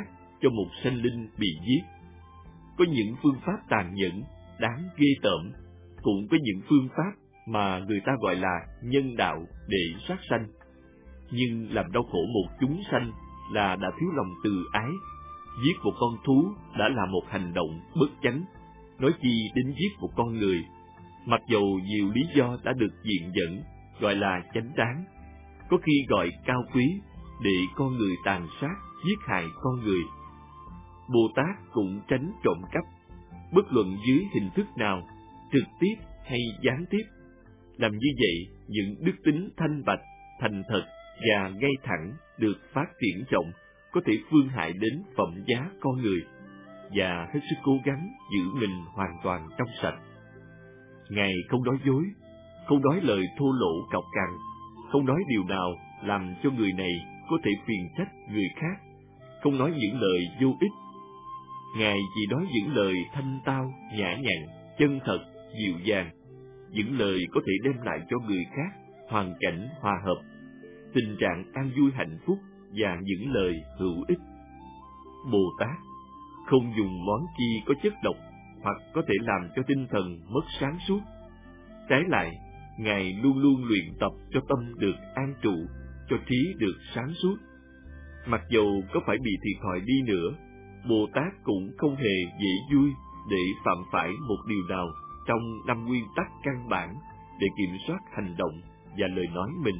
cho một sanh linh bị giết. Có những phương pháp tàn nhẫn, đáng ghê tởm, cũng có những phương pháp mà người ta gọi là nhân đạo để sát sanh. Nhưng làm đau khổ một chúng sanh là đã thiếu lòng từ ái. Giết một con thú đã là một hành động bất chánh, nói chi đến giết một con người. Mặc dầu nhiều lý do đã được viện dẫn, gọi là chánh đáng, có khi gọi cao quý, để con người tàn sát, giết hại con người. Bồ Tát cũng tránh trộm cắp, bất luận dưới hình thức nào, trực tiếp hay gián tiếp. Làm như vậy, những đức tính thanh bạch, thành thật và ngay thẳng được phát triển rộng, có thể phương hại đến phẩm giá con người, và hết sức cố gắng giữ mình hoàn toàn trong sạch. Ngài không nói dối, không nói lời thô lỗ cọc cằn, không nói điều nào làm cho người này có thể phiền trách người khác, không nói những lời vô ích. Ngài chỉ nói những lời thanh tao, nhã nhặn, chân thật, dịu dàng, những lời có thể đem lại cho người khác hoàn cảnh hòa hợp, tình trạng an vui hạnh phúc và những lời hữu ích. Bồ Tát không dùng món chi có chất độc hoặc có thể làm cho tinh thần mất sáng suốt. Trái lại, Ngài luôn luôn luyện tập cho tâm được an trụ, cho trí được sáng suốt. Mặc dầu có phải bị thiệt thòi đi nữa, Bồ Tát cũng không hề dễ vui để phạm phải một điều nào trong năm nguyên tắc căn bản để kiểm soát hành động và lời nói mình.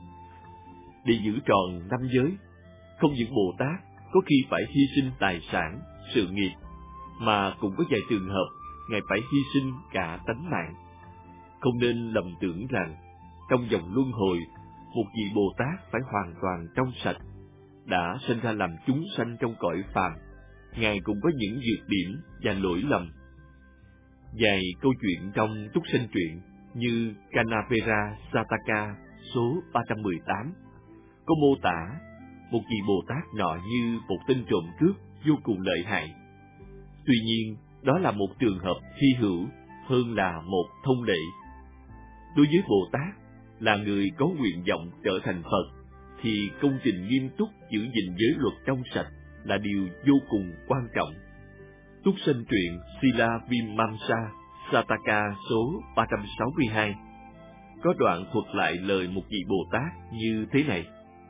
Để giữ tròn năm giới, không những Bồ Tát có khi phải hy sinh tài sản, sự nghiệp, mà cũng có vài trường hợp Ngài phải hy sinh cả tánh mạng. Không nên lầm tưởng rằng trong dòng luân hồi, một vị Bồ Tát phải hoàn toàn trong sạch, đã sinh ra làm chúng sanh trong cõi phàm. Ngài cũng có những nhược điểm và lỗi lầm. Vài câu chuyện trong Túc Sanh Truyện như Kanapera Sataka số ba trăm mười tám có mô tả một vị Bồ Tát nọ như một tên trộm cướp vô cùng lợi hại. Tuy nhiên, đó là một trường hợp hy hữu hơn là một thông lệ. Đối với Bồ Tát là người có nguyện vọng trở thành Phật, thì công trình nghiêm túc giữ gìn giới luật trong sạch là điều vô cùng quan trọng. Túc Sanh Truyện Sila Vimamsa Sataka số ba trăm sáu mươi hai có đoạn thuật lại lời một vị Bồ Tát như thế này: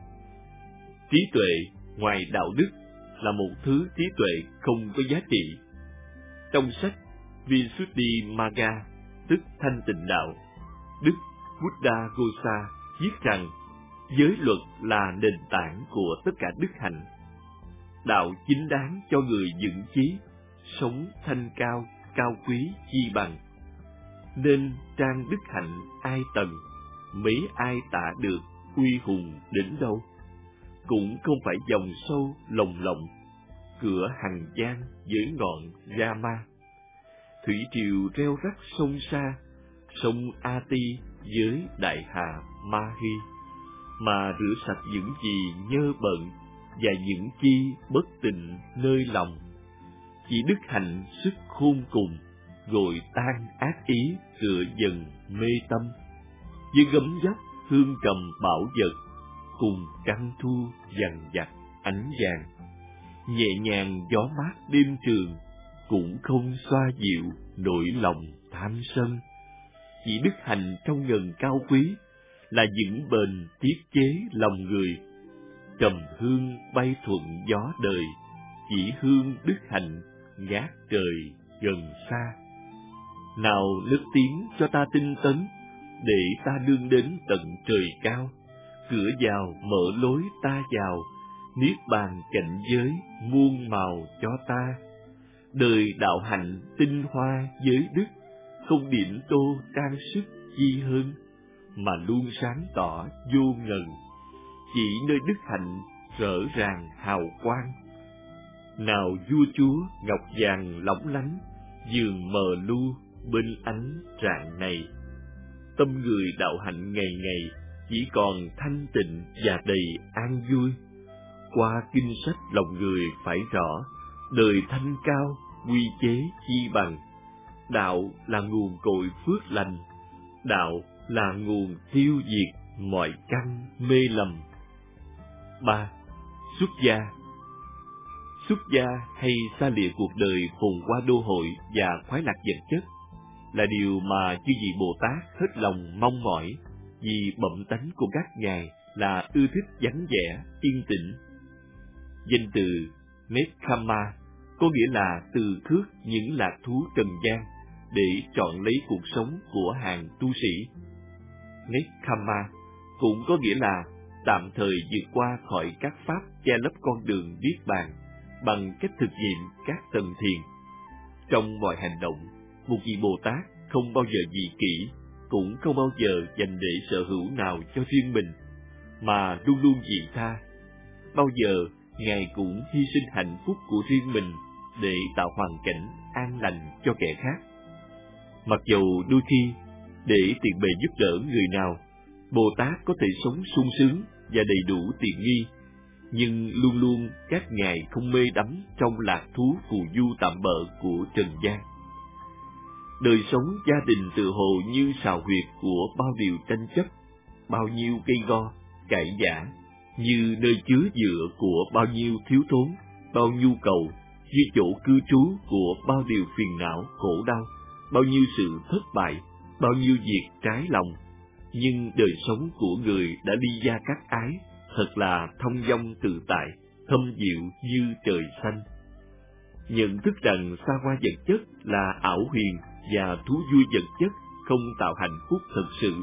trí tuệ ngoài đạo đức là một thứ trí tuệ không có giá trị. Trong sách Visuddhimagga, tức Thanh Tịnh Đạo, Đức Buddha Ghosa viết rằng giới luật là nền tảng của tất cả đức hạnh. Đạo chính đáng cho người vững chí, sống thanh cao, cao quý chi bằng. Nên trang đức hạnh ai tầng, mấy ai tả được uy hùng đến đâu. Cũng không phải dòng sâu lồng lộng, cửa Hằng Giang với ngọn Rama. Thủy triều reo rắt sông Sa, sông A Ti với đại hà Ma-hi, mà rửa sạch những gì nhơ bẩn và những chi bất tịnh nơi lòng. Chỉ đức hạnh sức khôn cùng, rồi tan ác ý rửa dần mê tâm. Với gấm dốc hương cầm bảo vật, cùng trăng thu dằn vặt ánh vàng. Nhẹ nhàng gió mát đêm trường, cũng không xoa dịu nỗi lòng tham sân. Chỉ đức hạnh trong ngần cao quý là vững bền tiết chế lòng người. Trầm hương bay thuận gió đời, chỉ hương đức hạnh ngát trời gần xa. Nào nức tiếng cho ta tinh tấn, để ta đương đến tận trời cao. Cửa vào mở lối ta vào, niết bàn cảnh giới muôn màu cho ta. Đời đạo hạnh tinh hoa giới đức, không điểm tô trang sức chi hơn, mà luôn sáng tỏ vô ngần, chỉ nơi đức hạnh rỡ ràng hào quang. Nào vua chúa ngọc vàng lóng lánh, giường mờ lu bên ánh rạng này. Tâm người đạo hạnh ngày ngày chỉ còn thanh tịnh và đầy an vui. Qua kinh sách lòng người phải rõ, đời thanh cao quy chế chi bằng. Đạo là nguồn cội phước lành, đạo là nguồn tiêu diệt mọi căn mê lầm. Ba. Xuất gia. Xuất gia hay xa lìa cuộc đời phồn hoa đô hội và khoái lạc vật chất là điều mà chư vị Bồ Tát hết lòng mong mỏi, vì bẩm tánh của các ngài là ưa thích vắng vẻ, yên tĩnh. Danh từ Nekkhamma có nghĩa là từ khước những lạc thú trần gian để chọn lấy cuộc sống của hàng tu sĩ. Nekkhamma cũng có nghĩa là tạm thời vượt qua khỏi các pháp che lấp con đường niết bàn bằng cách thực hiện các tầng thiền. Trong mọi hành động, một vị Bồ Tát không bao giờ dị kỷ, cũng không bao giờ dành để sở hữu nào cho riêng mình, mà luôn luôn vị tha. Bao giờ ngài cũng hy sinh hạnh phúc của riêng mình để tạo hoàn cảnh an lành cho kẻ khác. Mặc dầu đôi khi để tiện bề giúp đỡ người nào, Bồ Tát có thể sống sung sướng và đầy đủ tiện nghi, nhưng luôn luôn các ngài không mê đắm trong lạc thú phù du tạm bợ của trần gian. Đời sống gia đình tự hồ như sào huyệt của bao điều tranh chấp, bao nhiêu gây go, cãi vã, như nơi chứa dựa của bao nhiêu thiếu thốn, bao nhu cầu, như chỗ cư trú của bao điều phiền não, khổ đau, bao nhiêu sự thất bại, bao nhiêu việc trái lòng. Nhưng đời sống của người đã ly gia các ái thật là thông dong tự tại, thâm diệu như trời xanh. Nhận thức rằng xa hoa vật chất là ảo huyền và thú vui vật chất không tạo hạnh phúc thật sự,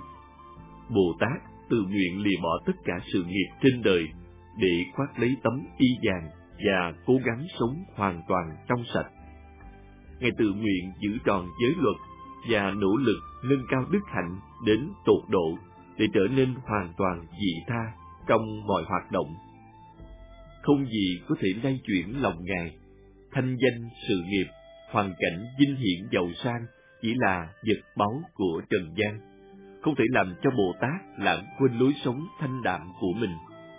Bồ Tát tự nguyện lìa bỏ tất cả sự nghiệp trên đời để khoác lấy tấm y vàng và cố gắng sống hoàn toàn trong sạch. Ngài tự nguyện giữ tròn giới luật và nỗ lực nâng cao đức hạnh đến tột độ để trở nên hoàn toàn vị tha trong mọi hoạt động. Không gì có thể lay chuyển lòng Ngài. Thanh danh, sự nghiệp, hoàn cảnh vinh hiển giàu sang chỉ là vật báu của trần gian, không thể làm cho Bồ Tát lãng quên lối sống thanh đạm của mình.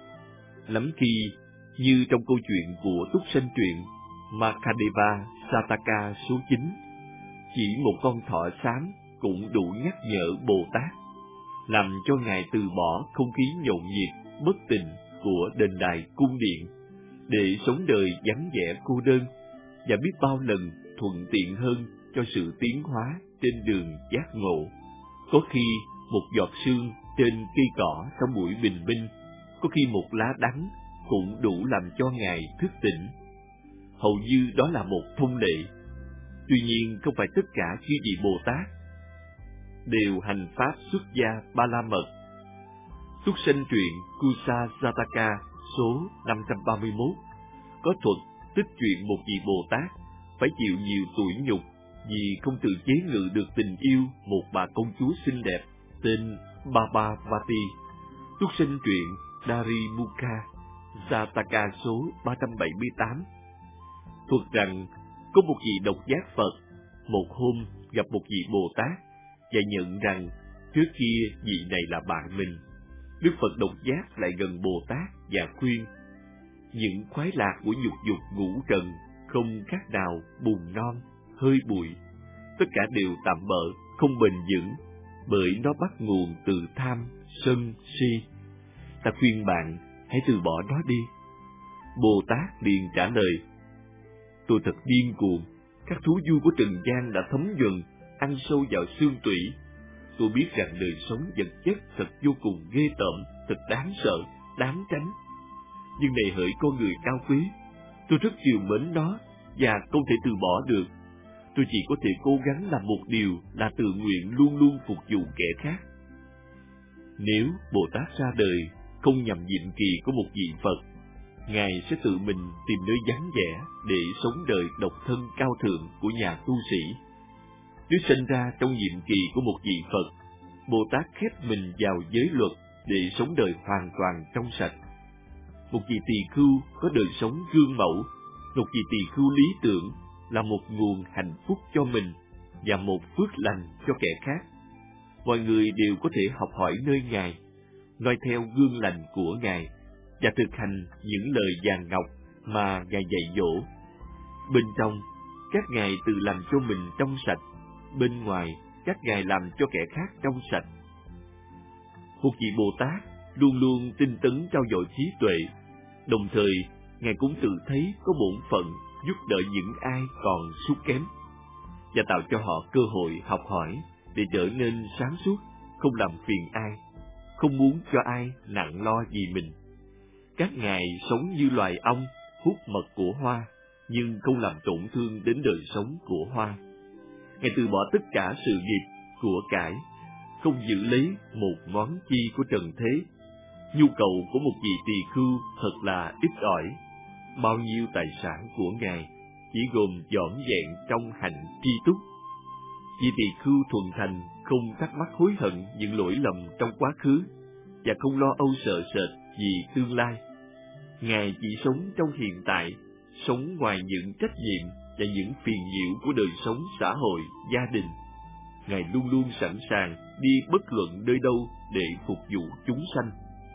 Lắm khi, như trong câu chuyện của Túc Sanh Truyện Makkhadeva Sataka số chín, chỉ một con thỏ xám cũng đủ nhắc nhở Bồ Tát, làm cho Ngài từ bỏ không khí nhộn nhịp, bất tịnh của đền đài cung điện, để sống đời vắng vẻ cô đơn, và biết bao lần thuận tiện hơn cho sự tiến hóa trên đường giác ngộ. Có khi một giọt sương trên cây cỏ trong buổi bình minh, có khi một lá đắng cũng đủ làm cho Ngài thức tỉnh. Hầu như đó là một thông lệ. Tuy nhiên, không phải tất cả chư vị Bồ Tát đều hành pháp xuất gia Ba La Mật. Túc Sanh Truyện Kusa Sataka số năm trăm ba mươi mốt có thuật tích chuyện một vị Bồ Tát phải chịu nhiều tủi nhục vì không tự chế ngự được tình yêu một bà công chúa xinh đẹp tên Babavati. Túc Sanh Truyện Darimukha Sataka số ba trăm bảy mươi tám thuật rằng có một vị độc giác Phật một hôm gặp một vị Bồ Tát và nhận rằng trước kia vị này là bạn mình. Đức Phật độc giác lại gần Bồ Tát và khuyên: những khoái lạc của nhục dục ngũ trần không khác nào bùn non, hơi bụi, tất cả đều tạm bợ, không bền vững, bởi nó bắt nguồn từ tham, sân, si. Ta khuyên bạn hãy từ bỏ nó đi. Bồ Tát liền trả lời: tôi thật điên cuồng, các thú vui của trần gian đã thấm nhuần, ăn sâu vào xương tủy. Tôi biết rằng đời sống vật chất thật vô cùng ghê tởm, thật đáng sợ, đáng tránh. Nhưng này hỡi con người cao quý, tôi rất chiều mến nó và không thể từ bỏ được. Tôi chỉ có thể cố gắng làm một điều là tự nguyện luôn luôn phục vụ kẻ khác. Nếu Bồ Tát ra đời không nhằm nhiệm kỳ của một vị Phật, Ngài sẽ tự mình tìm nơi vắng vẻ để sống đời độc thân cao thượng của nhà tu sĩ. Nếu sinh ra trong nhiệm kỳ của một vị Phật, Bồ Tát khép mình vào giới luật để sống đời hoàn toàn trong sạch. Một vị tỳ khưu có đời sống gương mẫu, một vị tỳ khưu lý tưởng là một nguồn hạnh phúc cho mình và một phước lành cho kẻ khác. Mọi người đều có thể học hỏi nơi Ngài, noi theo gương lành của Ngài và thực hành những lời vàng ngọc mà Ngài dạy dỗ. Bên trong, các Ngài tự làm cho mình trong sạch, bên ngoài, các Ngài làm cho kẻ khác trong sạch. Một vị Bồ Tát luôn luôn tinh tấn trau dồi trí tuệ, đồng thời Ngài cũng tự thấy có bổn phận giúp đỡ những ai còn sút kém, và tạo cho họ cơ hội học hỏi để trở nên sáng suốt, không làm phiền ai, không muốn cho ai nặng lo vì mình. Các ngài sống như loài ong hút mật của hoa, nhưng không làm tổn thương đến đời sống của hoa. Ngài từ bỏ tất cả sự nghiệp, của cải, không giữ lấy một món chi của trần thế. Nhu cầu của một vị tỳ khưu thật là ít ỏi. Bao nhiêu tài sản của Ngài chỉ gồm dọn dẹn trong hạnh tri túc. Vị tỳ khưu thuần thành không thắc mắc hối hận những lỗi lầm trong quá khứ và không lo âu sợ sệt vì tương lai. Ngài chỉ sống trong hiện tại, sống ngoài những trách nhiệm và những phiền nhiễu của đời sống xã hội, gia đình. Ngài luôn luôn sẵn sàng đi bất luận nơi đâu để phục vụ chúng sanh,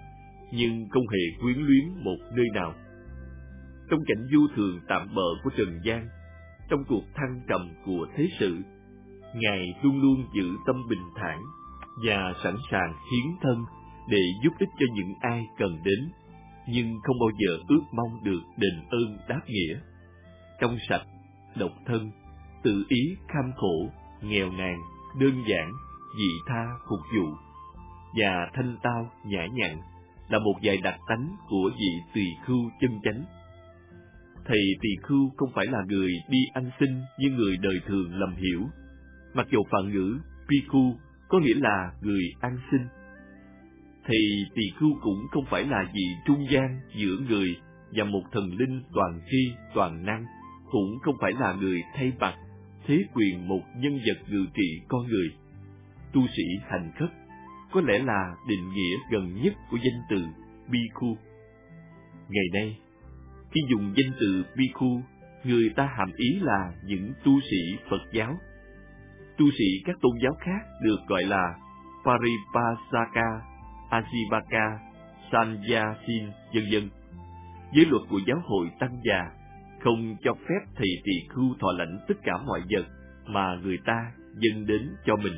nhưng không hề quyến luyến một nơi nào. Trong cảnh vô thường tạm bợ của trần gian, trong cuộc thăng trầm của thế sự, Ngài luôn luôn giữ tâm bình thản và sẵn sàng hiến thân để giúp ích cho những ai cần đến, nhưng không bao giờ ước mong được đền ơn đáp nghĩa. Trong sạch, độc thân, tự ý kham khổ, nghèo nàn, đơn giản, vị tha phục vụ, và thanh tao nhã nhặn là một vài đặc tánh của vị tỳ khưu chân chánh. Thầy tỳ khưu không phải là người đi ăn xin như người đời thường lầm hiểu, mặc dù phạn ngữ bhikkhu có nghĩa là người ăn xin. Thầy tỳ khưu cũng không phải là vị trung gian giữa người và một thần linh toàn tri toàn năng, cũng không phải là người thay mặt thế quyền một nhân vật ngự trị con người. Tu sĩ hành khất có lẽ là định nghĩa gần nhất của danh từ bhikkhu. Ngày nay, khi dùng danh từ bhikkhu, người ta hàm ý là những tu sĩ Phật giáo. Tu sĩ các tôn giáo khác được gọi là Paripasaka, Ajivaka, Sannyasin, vân vân. Giới luật của giáo hội Tăng già không cho phép thầy tỳ khưu thọ lãnh tất cả mọi vật mà người ta dâng đến cho mình.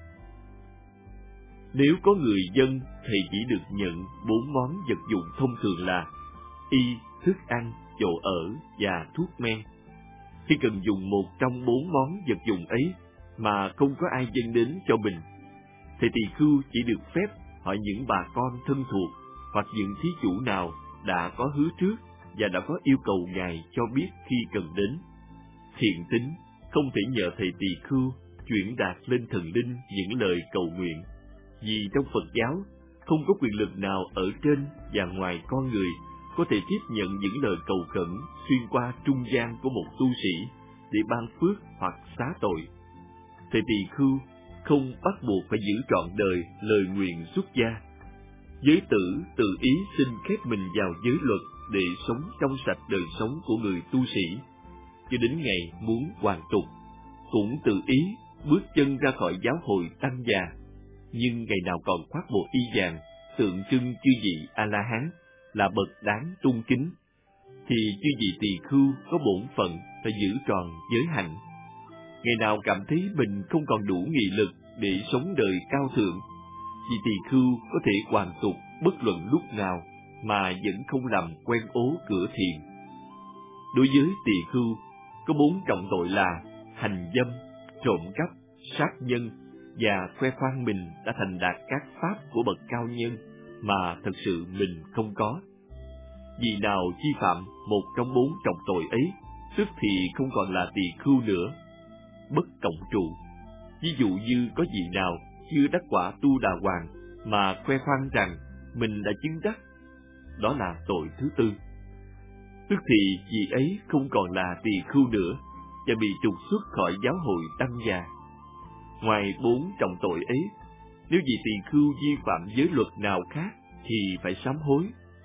Nếu có người dân, thầy chỉ được nhận bốn món vật dụng thông thường là y, thức ăn, chỗ ở và thuốc men. Khi cần dùng một trong bốn món vật dụng ấy mà không có ai dâng đến cho mình, thầy tỳ khưu chỉ được phép hỏi những bà con thân thuộc hoặc những thí chủ nào đã có hứa trước và đã có yêu cầu Ngài cho biết khi cần đến. Thiện tín không thể nhờ thầy tỳ khưu chuyển đạt lên thần linh những lời cầu nguyện, vì trong Phật giáo không có quyền lực nào ở trên và ngoài con người có thể tiếp nhận những lời cầu khẩn xuyên qua trung gian của một tu sĩ để ban phước hoặc xá tội. Thầy tỳ khưu không bắt buộc phải giữ trọn đời lời nguyện xuất gia. Giới tử tự ý xin khép mình vào giới luật để sống trong sạch đời sống của người tu sĩ, cho đến ngày muốn hoàn tục, cũng tự ý bước chân ra khỏi giáo hội Tăng già. Nhưng ngày nào còn khoác bộ y vàng tượng trưng chư vị A-la-hán là bậc đáng tôn kính, thì chư vị tỳ khưu có bổn phận phải giữ tròn giới hạnh. Ngày nào cảm thấy mình không còn đủ nghị lực để sống đời cao thượng, vị tỳ khưu có thể hoàn tục bất luận lúc nào mà vẫn không làm quen ố cửa thiền. Đối với tỳ khưu, có bốn trọng tội là hành dâm, trộm cắp, sát nhân và khoe khoang mình đã thành đạt các pháp của bậc cao nhân mà thật sự mình không có. Vì nào chi phạm một trong bốn trọng tội ấy, tức thì không còn là tỳ khưu nữa. Bất cộng trụ, ví dụ như có vị nào chưa đắc quả tu đà hoàng mà khoe khoang rằng mình đã chứng đắc, đó là tội thứ tư. Tức thì vị ấy không còn là tỳ khưu nữa và bị trục xuất khỏi giáo hội Tăng già. Ngoài bốn trọng tội ấy, nếu vị tỳ khưu vi phạm giới luật nào khác thì phải sám hối.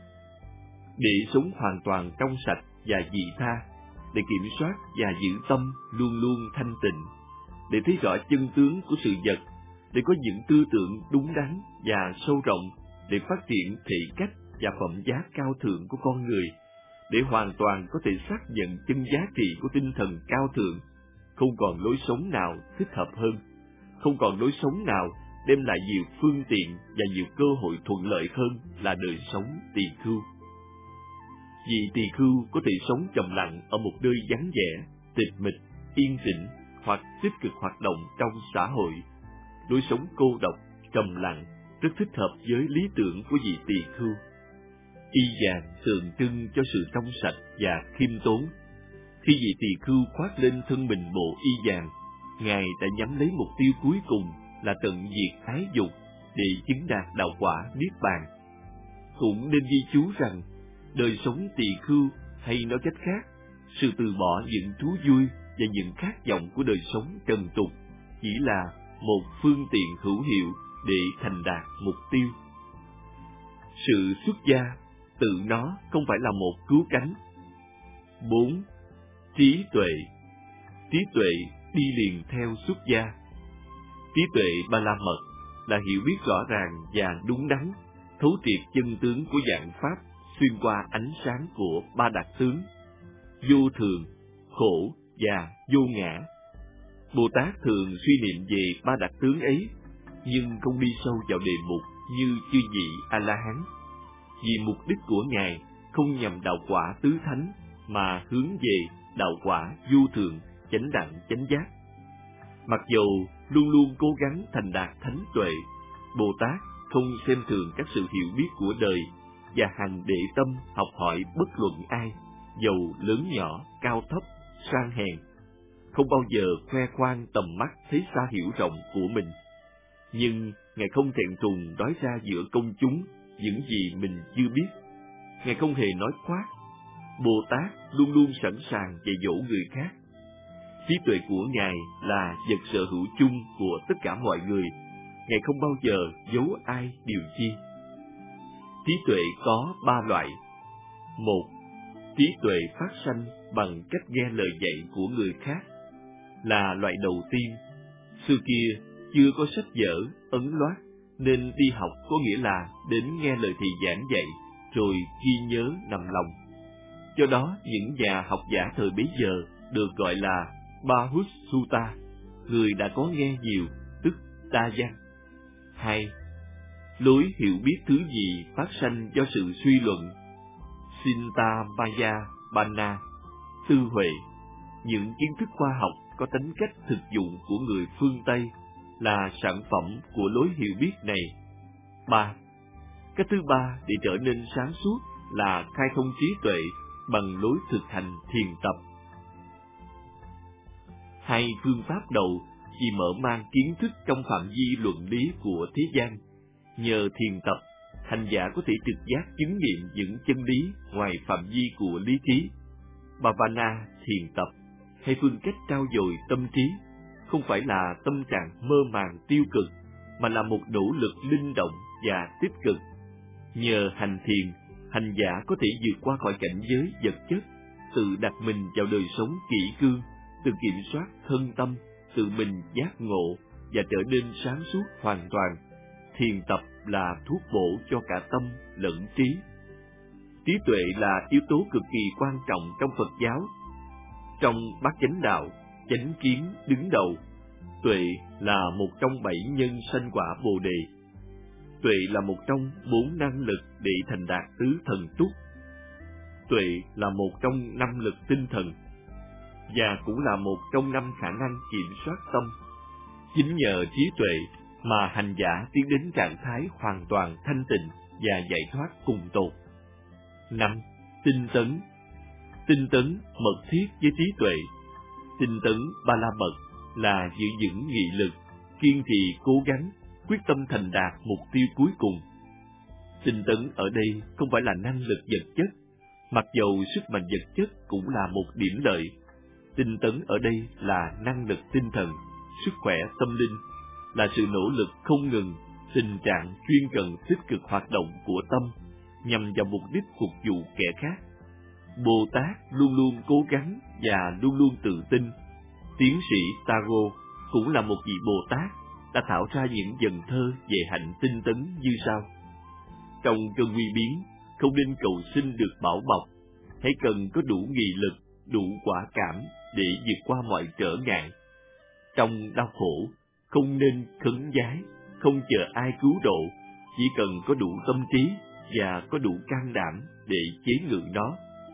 Để sống hoàn toàn trong sạch và vị tha, để kiểm soát và giữ tâm luôn luôn thanh tịnh, để thấy rõ chân tướng của sự vật, để có những tư tưởng đúng đắn và sâu rộng, để phát triển thể cách và phẩm giá cao thượng của con người, để hoàn toàn có thể xác nhận chân giá trị của tinh thần cao thượng. Không còn lối sống nào thích hợp hơn, không còn lối sống nào đem lại nhiều phương tiện và nhiều cơ hội thuận lợi hơn là đời sống tỳ khưu. Vị tỳ khưu có thể sống trầm lặng ở một nơi vắng vẻ, tịch mịch, yên tĩnh hoặc tích cực hoạt động trong xã hội. Lối sống cô độc, trầm lặng rất thích hợp với lý tưởng của vị tỳ khưu. Y vàng tượng trưng cho sự trong sạch và khiêm tốn. Khi vị tỳ khưu khoác lên thân mình bộ y vàng, Ngài đã nhắm lấy mục tiêu cuối cùng là tận diệt ái dục để chứng đạt đạo quả niết bàn. Cũng nên ghi chú rằng, đời sống tỳ khưu, hay nói cách khác, sự từ bỏ những thú vui và những khát vọng của đời sống trần tục chỉ là một phương tiện hữu hiệu để thành đạt mục tiêu. Sự xuất gia tự nó không phải là một cứu cánh. Bốn. Trí tuệ. Trí tuệ đi liền theo xuất gia. Trí tuệ Ba La Mật là hiểu biết rõ ràng và đúng đắn, thấu triệt chân tướng của vạn pháp xuyên qua ánh sáng của ba đặc tướng: vô thường, khổ và vô ngã. Bồ Tát thường suy niệm về ba đặc tướng ấy, nhưng không đi sâu vào đề mục như chư vị A-la-hán, vì mục đích của Ngài không nhằm đạo quả tứ thánh, mà hướng về đạo quả vô thường, chánh đẳng, chánh giác. Mặc dầu luôn luôn cố gắng thành đạt thánh tuệ, Bồ Tát không xem thường các sự hiểu biết của đời và hằng để tâm học hỏi bất luận ai, dầu lớn nhỏ, cao thấp, sang hèn, không bao giờ khoe khoang tầm mắt thấy xa hiểu rộng của mình. Nhưng Ngài không thẹn thùng nói ra giữa công chúng những gì mình chưa biết. Ngài không hề nói khoác. Bồ Tát luôn luôn sẵn sàng dạy dỗ người khác. Trí tuệ của Ngài là vật sở hữu chung của tất cả mọi người. Ngài không bao giờ giấu ai điều chi. Trí tuệ có ba loại. Một, trí tuệ phát sanh bằng cách nghe lời dạy của người khác, là loại đầu tiên. Xưa kia chưa có sách vở, ấn loát, nên đi học có nghĩa là đến nghe lời thầy giảng dạy, rồi ghi nhớ nằm lòng. Do đó, những nhà học giả thời bấy giờ được gọi là Bahut Sutta, người đã có nghe nhiều, tức đa văn. Hai, lối hiểu biết thứ gì phát sanh do sự suy luận, Sinta Maya Bana, tư huệ, những kiến thức khoa học có tính cách thực dụng của người phương Tây, là sản phẩm của lối hiểu biết này. Ba, cách thứ ba để trở nên sáng suốt là khai thông trí tuệ bằng lối thực hành thiền tập. Hai phương pháp đầu chỉ mở mang kiến thức trong phạm vi luận lý của thế gian. Nhờ thiền tập, hành giả có thể trực giác chứng nghiệm những chân lý ngoài phạm vi của lý trí. Bhavana thiền tập, hay phương cách trau dồi tâm trí, không phải là tâm trạng mơ màng tiêu cực, mà là một nỗ lực linh động và tích cực. Nhờ hành thiền, hành giả có thể vượt qua khỏi cảnh giới vật chất, tự đặt mình vào đời sống kỷ cương, tự kiểm soát thân tâm, tự mình giác ngộ và trở nên sáng suốt hoàn toàn. Thiền tập là thuốc bổ cho cả tâm lẫn trí. Trí tuệ là yếu tố cực kỳ quan trọng trong Phật giáo. Trong Bát Chánh Đạo, chánh kiến đứng đầu. Tuệ là một trong bảy nhân sanh quả Bồ Đề. Tuệ là một trong bốn năng lực để thành đạt tứ thần túc. Tuệ là một trong năm lực tinh thần, và cũng là một trong năm khả năng kiểm soát tâm. Chính nhờ trí tuệ mà hành giả tiến đến trạng thái hoàn toàn thanh tịnh và giải thoát cùng tột. Năm, tinh tấn. Tinh tấn mật thiết với trí tuệ. Tinh tấn Ba La Mật là giữ vững nghị lực, kiên trì cố gắng, quyết tâm thành đạt mục tiêu cuối cùng. Tinh tấn ở đây không phải là năng lực vật chất, mặc dầu sức mạnh vật chất cũng là một điểm lợi. Tinh tấn ở đây là năng lực tinh thần, sức khỏe tâm linh, là sự nỗ lực không ngừng, tình trạng chuyên cần tích cực hoạt động của tâm, nhằm vào mục đích phục vụ kẻ khác. Bồ Tát luôn luôn cố gắng và luôn luôn tự tin. Tiến sĩ Tagore cũng là một vị Bồ Tát, đã thảo ra những vần thơ về hạnh tinh tấn như sau: trong cơn nguy biến, không nên cầu xin được bảo bọc, hãy cần có đủ nghị lực, đủ quả cảm để vượt qua mọi trở ngại. Trong đau khổ, không nên khấn vái, không chờ ai cứu độ, chỉ cần có đủ tâm trí và có đủ can đảm để chế ngự nó,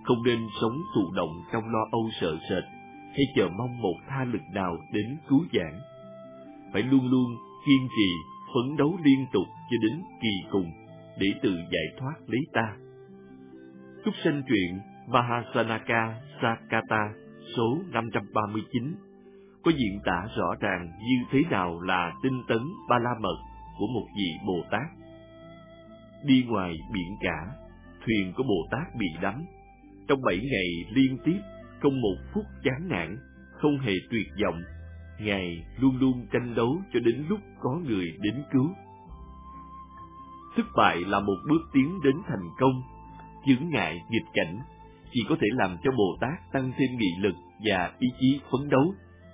không nên sống thụ động trong lo âu sợ sệt hay chờ mong một tha lực nào đến cứu vãn. Phải luôn luôn kiên trì, phấn đấu liên tục cho đến kỳ cùng để tự giải thoát lấy ta. Súc sanh truyện Mahasanaka Sakata số năm trăm ba mươi chín có diễn tả rõ ràng như thế nào là tinh tấn ba la mật của một vị Bồ Tát. Đi ngoài biển cả, thuyền của Bồ Tát bị đắm. Trong bảy ngày liên tiếp, không một phút chán nản, không hề tuyệt vọng, Ngài luôn luôn tranh đấu cho đến lúc có người đến cứu. Thất bại là một bước tiến đến thành công. Chướng ngại, nghịch cảnh chỉ có thể làm cho Bồ Tát tăng thêm nghị lực và ý chí phấn đấu.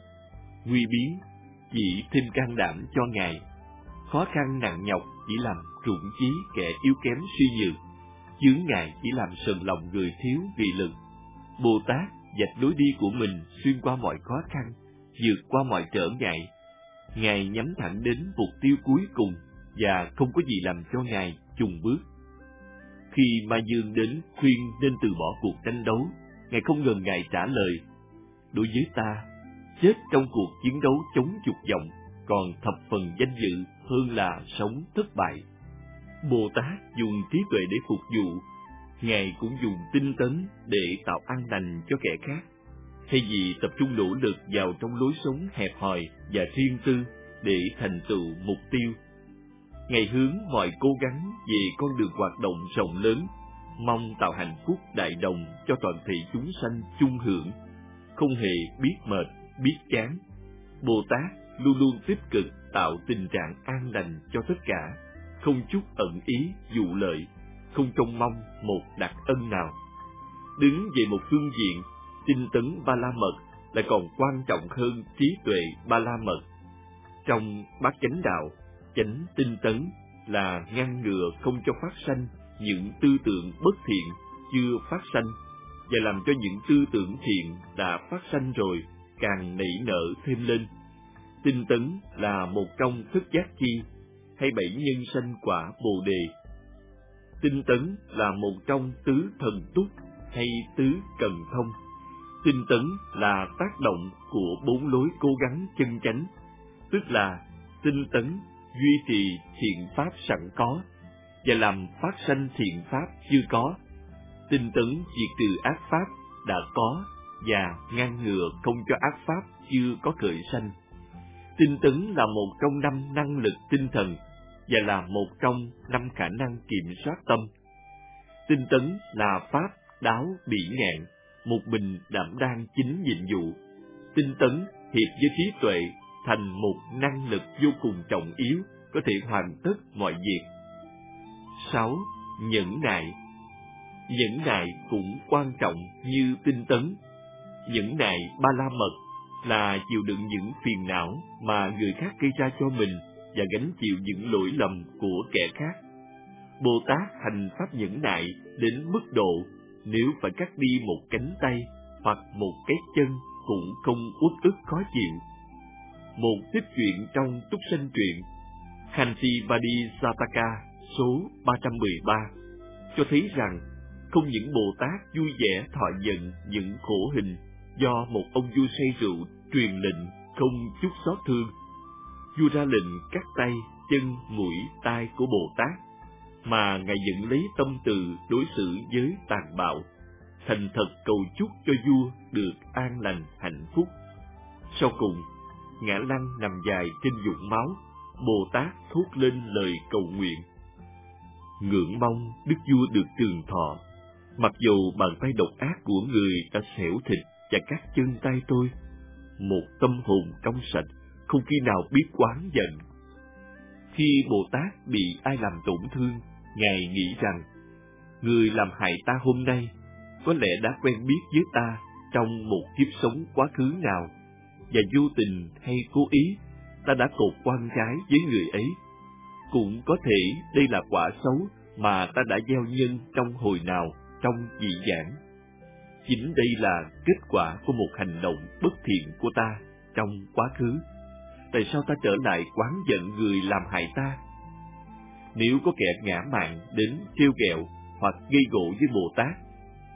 Nguy biến chỉ thêm can đảm cho Ngài. Khó khăn nặng nhọc chỉ làm rụng chí kẻ yếu kém suy nhược. Chướng ngại chỉ làm sờn lòng người thiếu nghị lực. Bồ Tát vạch lối đi của mình xuyên qua mọi khó khăn, vượt qua mọi trở ngại. Ngài nhắm thẳng đến mục tiêu cuối cùng và không có gì làm cho Ngài chùn bước. Khi Ma Dương đến khuyên nên từ bỏ cuộc tranh đấu, Ngài không ngần ngại trả lời: đối với ta, chết trong cuộc chiến đấu chống dục vọng còn thập phần danh dự hơn là sống thất bại. Bồ Tát dùng trí tuệ để phục vụ, Ngài cũng dùng tinh tấn để tạo an lành cho kẻ khác. Thay vì tập trung nỗ lực vào trong lối sống hẹp hòi và riêng tư để thành tựu mục tiêu, Ngài hướng mọi cố gắng về con đường hoạt động rộng lớn, mong tạo hạnh phúc đại đồng cho toàn thể chúng sanh chung hưởng, không hề biết mệt, biết chán. Bồ Tát luôn luôn tích cực tạo tình trạng an lành cho tất cả, không chút ẩn ý dụ lợi, không trông mong một đặc ân nào. Đứng về một phương diện, tinh tấn ba la mật lại còn quan trọng hơn trí tuệ ba la mật. Trong bát chánh đạo, chánh tinh tấn là ngăn ngừa không cho phát sanh những tư tưởng bất thiện chưa phát sanh, và làm cho những tư tưởng thiện đã phát sanh rồi càng nảy nở thêm lên. Tinh tấn là một trong thức giác chi hay bảy nhân sanh quả Bồ đề. Tinh tấn là một trong tứ thần túc hay tứ cần thông. Tinh tấn là tác động của bốn lối cố gắng chân chánh, tức là tinh tấn duy trì thiện pháp sẵn có và làm phát sanh thiện pháp chưa có. Tinh tấn diệt trừ ác pháp đã có và ngăn ngừa không cho ác pháp chưa có khởi sanh. Tinh tấn là một trong năm năng lực tinh thần và là một trong năm khả năng kiểm soát tâm. Tinh tấn là pháp đáo bỉ ngạn, một mình đảm đang chính nhiệm vụ. Tinh tấn hiệp với trí tuệ thành một năng lực vô cùng trọng yếu, có thể hoàn tất mọi việc. Sáu. Nhẫn nại. Nhẫn nại cũng quan trọng như tinh tấn. Nhẫn nại ba la mật là chịu đựng những phiền não mà người khác gây ra cho mình và gánh chịu những lỗi lầm của kẻ khác. Bồ Tát hành pháp nhẫn nại đến mức độ nếu phải cắt đi một cánh tay hoặc một cái chân cũng không uất ức khó chịu. Một tích truyện trong Túc Sanh truyện Khanti-Vadi Sataka số ba trăm mười ba cho thấy rằng không những Bồ Tát vui vẻ thọ nhận những khổ hình do một ông vua say rượu truyền lệnh không chút xót thương. Vua ra lệnh cắt tay, chân, mũi, tai của Bồ Tát, mà Ngài vẫn lấy tâm từ đối xử với tàn bạo, thành thật cầu chúc cho vua được an lành hạnh phúc. Sau cùng, Ngã Lăng nằm dài trên vũng máu, Bồ Tát thốt lên lời cầu nguyện: ngưỡng mong đức vua được trường thọ, mặc dù bàn tay độc ác của người đã xẻo thịt và cắt chân tay tôi, một tâm hồn trong sạch không khi nào biết oán giận. Khi Bồ Tát bị ai làm tổn thương, Ngài nghĩ rằng người làm hại ta hôm nay có lẽ đã quen biết với ta trong một kiếp sống quá khứ nào, và vô tình hay cố ý ta đã cột quan trái với người ấy. Cũng có thể đây là quả xấu mà ta đã gieo nhân trong hồi nào trong dị vãng. Chính đây là kết quả của một hành động bất thiện của ta trong quá khứ. Tại sao ta trở lại oán giận người làm hại ta? Nếu có kẻ ngã mạn đến trêu ghẹo hoặc gây gổ với Bồ Tát,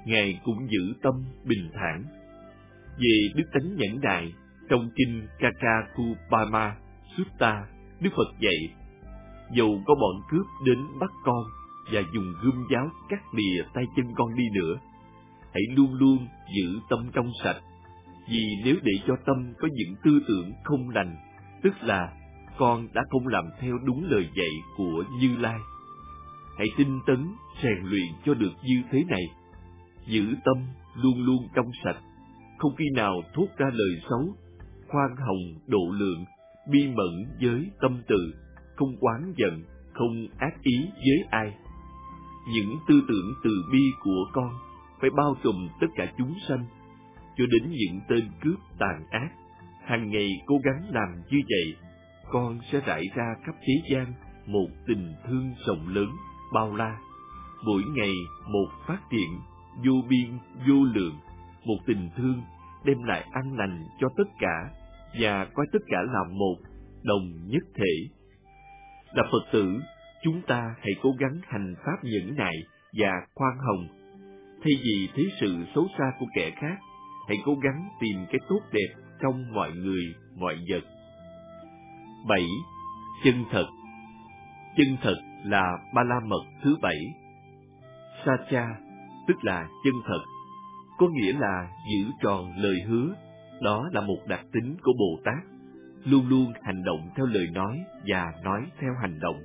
Ngài cũng giữ tâm bình thản. Về đức tánh nhẫn nại, trong kinh Kakakupama Sutta, Đức Phật dạy, dầu có bọn cướp đến bắt con và dùng gươm giáo cắt lìa tay chân con đi nữa, hãy luôn luôn giữ tâm trong sạch, vì nếu để cho tâm có những tư tưởng không lành, tức là con đã không làm theo đúng lời dạy của Như Lai. Hãy tinh tấn rèn luyện cho được như thế này, giữ tâm luôn luôn trong sạch, không khi nào thốt ra lời xấu, khoan hồng độ lượng, bi mẫn với tâm từ, không oán giận, không ác ý với ai. Những tư tưởng từ bi của con phải bao trùm tất cả chúng sanh, cho đến những tên cướp tàn ác. Hàng ngày cố gắng làm như vậy, con sẽ rải ra khắp thế gian một tình thương rộng lớn, bao la. Mỗi ngày một phát triển, vô biên, vô lượng, một tình thương đem lại an lành cho tất cả, và coi tất cả là một, đồng nhất thể. Là Phật tử, chúng ta hãy cố gắng hành pháp nhẫn nại và khoan hồng. Thay vì thấy sự xấu xa của kẻ khác, hãy cố gắng tìm cái tốt đẹp trong mọi người, mọi vật. Bảy. Chân thật. Chân thật là ba la mật thứ bảy. Sacha, tức là chân thật, có nghĩa là giữ tròn lời hứa. Đó là một đặc tính của Bồ Tát, luôn luôn hành động theo lời nói và nói theo hành động.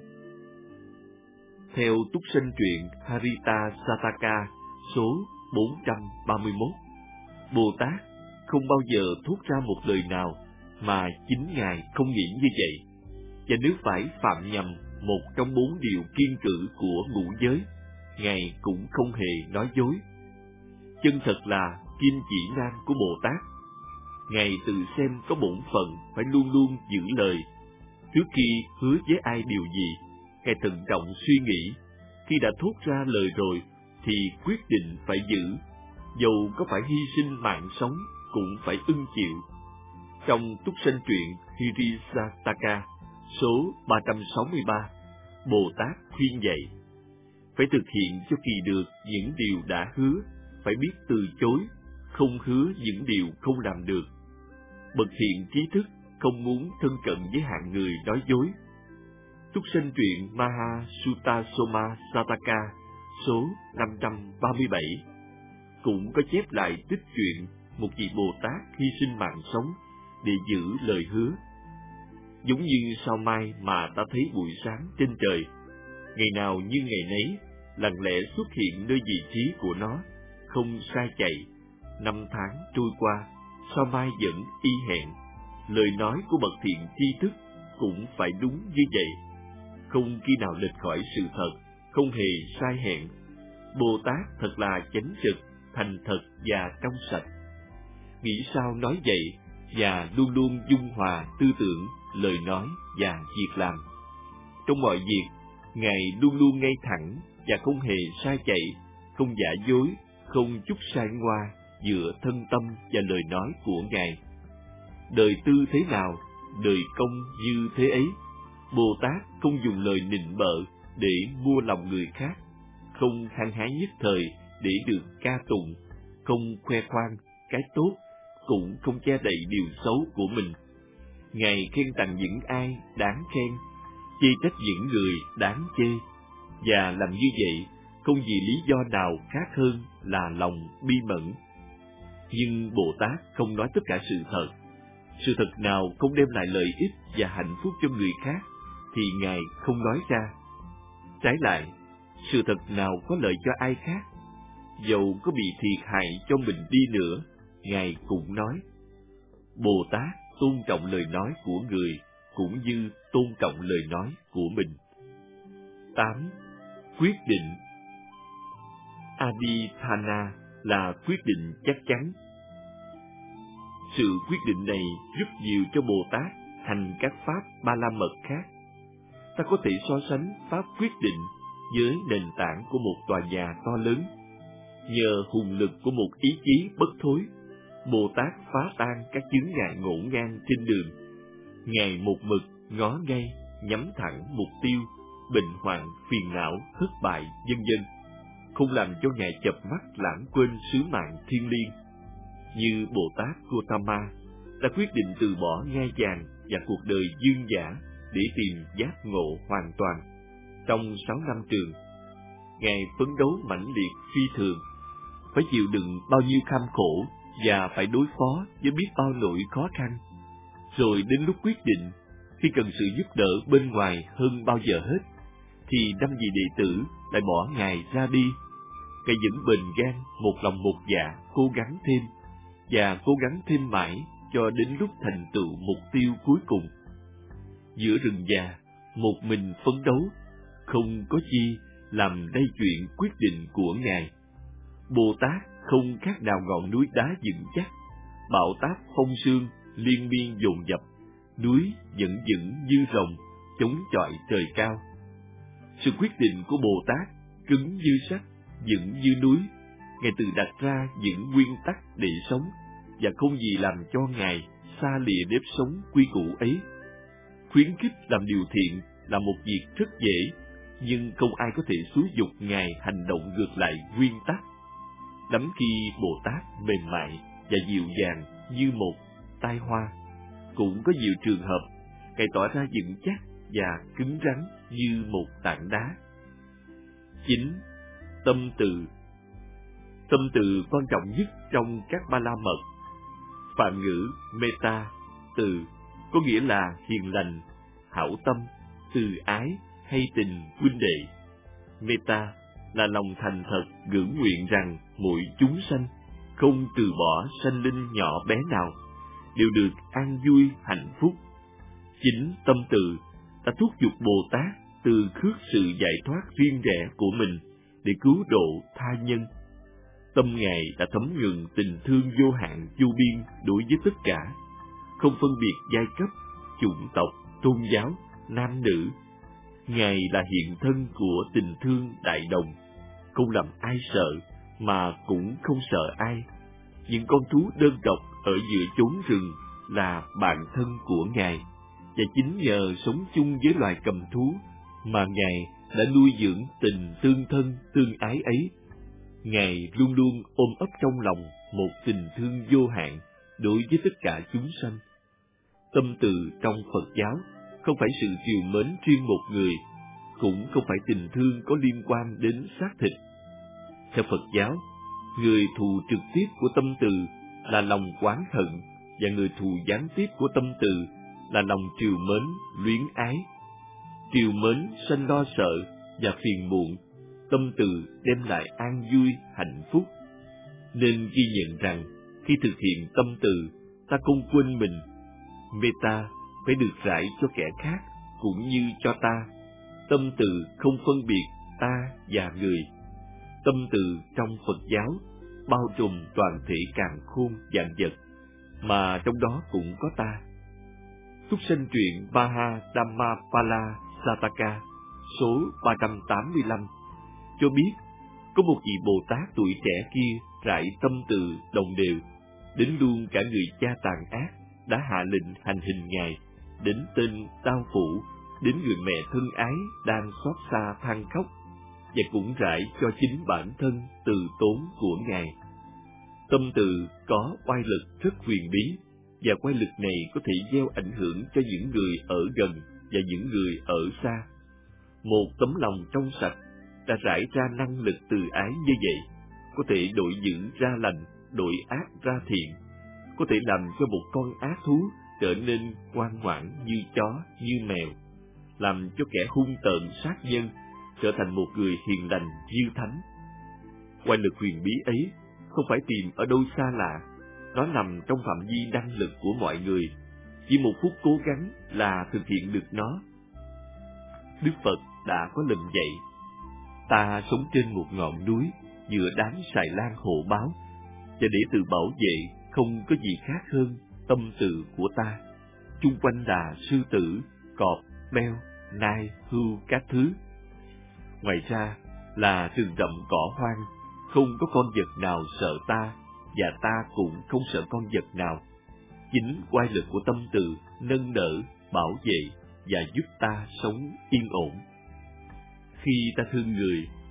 Theo Túc Sanh truyện Harita Sataka số bốn trăm ba mươi mốt, Bồ Tát không bao giờ thốt ra một lời nào mà chính Ngài không nghĩ như vậy. Và nếu phải phạm nhầm một trong bốn điều kiêng cữ của ngũ giới, Ngài cũng không hề nói dối. Chân thật là kim chỉ nam của Bồ Tát. Ngài tự xem có bổn phận phải luôn luôn giữ lời. Trước khi hứa với ai điều gì, Ngài thận trọng suy nghĩ. Khi đã thốt ra lời rồi, thì quyết định phải giữ. Dầu có phải hy sinh mạng sống, cũng phải ưng chịu. Trong Túc Sanh truyện Hirisataka số ba trăm sáu mươi ba, Bồ Tát khuyên dạy: phải thực hiện cho kỳ được những điều đã hứa, phải biết từ chối, không hứa những điều không làm được. Bậc thiện trí thức không muốn thân cận với hạng người nói dối. Túc Sanh truyện Maha Sutta Soma Sataka số năm trăm ba mươi bảy cũng có chép lại tích chuyện một vị Bồ Tát hy sinh mạng sống để giữ lời hứa. Giống như sao mai mà ta thấy buổi sáng trên trời, ngày nào như ngày nấy, lặng lẽ xuất hiện nơi vị trí của nó, không sai chạy. Năm tháng trôi qua, sao mai vẫn y hẹn. Lời nói của bậc thiện tri thức cũng phải đúng như vậy, không khi nào lệch khỏi sự thật, không hề sai hẹn. Bồ Tát thật là chánh trực, thành thật và trong sạch. Nghĩ sao nói vậy, và luôn luôn dung hòa tư tưởng, lời nói và việc làm. Trong mọi việc, Ngài luôn luôn ngay thẳng và không hề sai chạy, không giả dối, không chút sai ngoa giữa thân tâm và lời nói của Ngài. Đời tư thế nào, đời công như thế ấy. Bồ Tát không dùng lời nịnh bợ để mua lòng người khác, không hăng hái nhất thời để được ca tụng, không khoe khoang cái tốt, cũng không che đậy điều xấu của mình. Ngài khen tặng những ai đáng khen, chê trách những người đáng chê, và làm như vậy không vì lý do nào khác hơn là lòng bi mẫn. Nhưng Bồ Tát không nói tất cả sự thật. Sự thật nào không đem lại lợi ích và hạnh phúc cho người khác thì Ngài không nói ra. Trái lại, sự thật nào có lợi cho ai khác, dầu có bị thiệt hại cho mình đi nữa, Ngài cũng nói. Bồ Tát tôn trọng lời nói của người, cũng như tôn trọng lời nói của mình. Tám. Quyết định. Adithana là quyết định chắc chắn. Sự quyết định này giúp nhiều cho Bồ Tát hành các pháp ba la mật khác. Ta có thể so sánh pháp quyết định với nền tảng của một tòa nhà to lớn. Nhờ hùng lực của một ý chí bất thối, Bồ Tát phá tan các chướng ngại ngổn ngang trên đường. Ngài một mực ngó ngay, nhắm thẳng mục tiêu, bệnh hoạn, phiền não, thất bại, vân vân. không làm cho Ngài chợp mắt lãng quên sứ mạng thiêng liêng. Như Bồ Tát Gautama đã quyết định từ bỏ ngai vàng và cuộc đời dương dã để tìm giác ngộ hoàn toàn. Trong sáu năm trường, Ngài phấn đấu mãnh liệt phi thường, phải chịu đựng bao nhiêu kham khổ và phải đối phó với biết bao nỗi khó khăn. Rồi đến lúc quyết định, khi cần sự giúp đỡ bên ngoài hơn bao giờ hết, thì năm vị đệ tử lại bỏ Ngài ra đi. Ngài vẫn bền gan, một lòng một dạ, cố gắng thêm, và cố gắng thêm mãi cho đến lúc thành tựu mục tiêu cuối cùng. Giữa rừng già, một mình phấn đấu, không có chi làm lay chuyện quyết định của Ngài. Bồ Tát không khác nào ngọn núi đá vững chắc, bão táp phong sương liên miên dồn dập, núi vẫn vững như rồng, chống chọi trời cao. Sự quyết định của Bồ Tát cứng như sắt, vững như núi. Ngài tự đặt ra những nguyên tắc để sống, và không gì làm cho Ngài xa lìa nếp sống quy củ ấy. Khuyến khích làm điều thiện là một việc rất dễ, nhưng không ai có thể xúi giục Ngài hành động ngược lại nguyên tắc. Lắm khi Bồ Tát mềm mại và dịu dàng như một tai hoa, cũng có nhiều trường hợp Ngài tỏ ra vững chắc và cứng rắn như một tảng đá. Chính, tâm từ. Tâm từ quan trọng nhất trong các ba la mật. Phạn ngữ metta, từ, có nghĩa là hiền lành, hảo tâm, từ ái hay tình huynh đệ. Metta là lòng thành thật ngưỡng nguyện rằng mỗi chúng sanh, không từ bỏ sanh linh nhỏ bé nào, đều được an vui hạnh phúc. Chính tâm từ đã thúc giục Bồ Tát từ khước sự giải thoát riêng rẽ của mình để cứu độ tha nhân. Tâm Ngài đã thấm nhuần tình thương vô hạn vô biên đối với tất cả, không phân biệt giai cấp, chủng tộc, tôn giáo, nam nữ. Ngài là hiện thân của tình thương đại đồng, không làm ai sợ mà cũng không sợ ai. Những con thú đơn độc ở giữa chốn rừng là bạn thân của Ngài, và chính nhờ sống chung với loài cầm thú mà Ngài đã nuôi dưỡng tình tương thân tương ái ấy. Ngài luôn luôn ôm ấp trong lòng một tình thương vô hạn đối với tất cả chúng sanh. Tâm từ trong Phật giáo không phải sự trìu mến riêng một người, cũng không phải tình thương có liên quan đến xác thịt. Theo Phật giáo, người thù trực tiếp của tâm từ là lòng oán hận, và người thù gián tiếp của tâm từ là lòng trìu mến, luyến ái. Trìu mến sanh lo sợ và phiền muộn, tâm từ đem lại an vui, hạnh phúc. Nên ghi nhận rằng, khi thực hiện tâm từ, ta không quên mình. Metta phải được rải cho kẻ khác cũng như cho ta. Tâm từ không phân biệt ta và người. Tâm từ trong Phật giáo bao trùm toàn thể càn khôn vạn vật, mà trong đó cũng có ta. Súc sanh truyện Maha Dhammapala Sataka số ba trăm tám mươi lăm cho biết có một vị Bồ Tát tuổi trẻ kia rải tâm từ đồng đều, đến luôn cả người cha tàn ác đã hạ lệnh hành hình Ngài, đến tên đau phủ, đến người mẹ thân ái đang xót xa than khóc, và cũng rải cho chính bản thân từ tốn của Ngài. Tâm từ có oai lực rất huyền bí, và oai lực này có thể gieo ảnh hưởng cho những người ở gần và những người ở xa. Một tấm lòng trong sạch đã rải ra năng lực từ ái như vậy, có thể đổi dữ ra lành, đổi ác ra thiện, có thể làm cho một con ác thú trở nên ngoan ngoãn như chó, như mèo, làm cho kẻ hung tợn sát nhân trở thành một người hiền lành như thánh. Oai lực huyền bí ấy không phải tìm ở đâu xa lạ, nó nằm trong phạm vi năng lực của mọi người, chỉ một phút cố gắng là thực hiện được nó. Đức Phật đã có lần dạy, ta sống trên một ngọn núi giữa đám xài lan hộ báo, và để tự bảo vệ không có gì khác hơn tâm từ của ta. Chung quanh là sư tử, cọp, meo, nai, hươu các thứ. Ngoài ra là rừng rậm cỏ hoang, không có con vật nào sợ ta, và ta cũng không sợ con vật nào. Chính oai lực của tâm từ nâng đỡ, bảo vệ và giúp ta sống yên ổn. Khi ta thương người,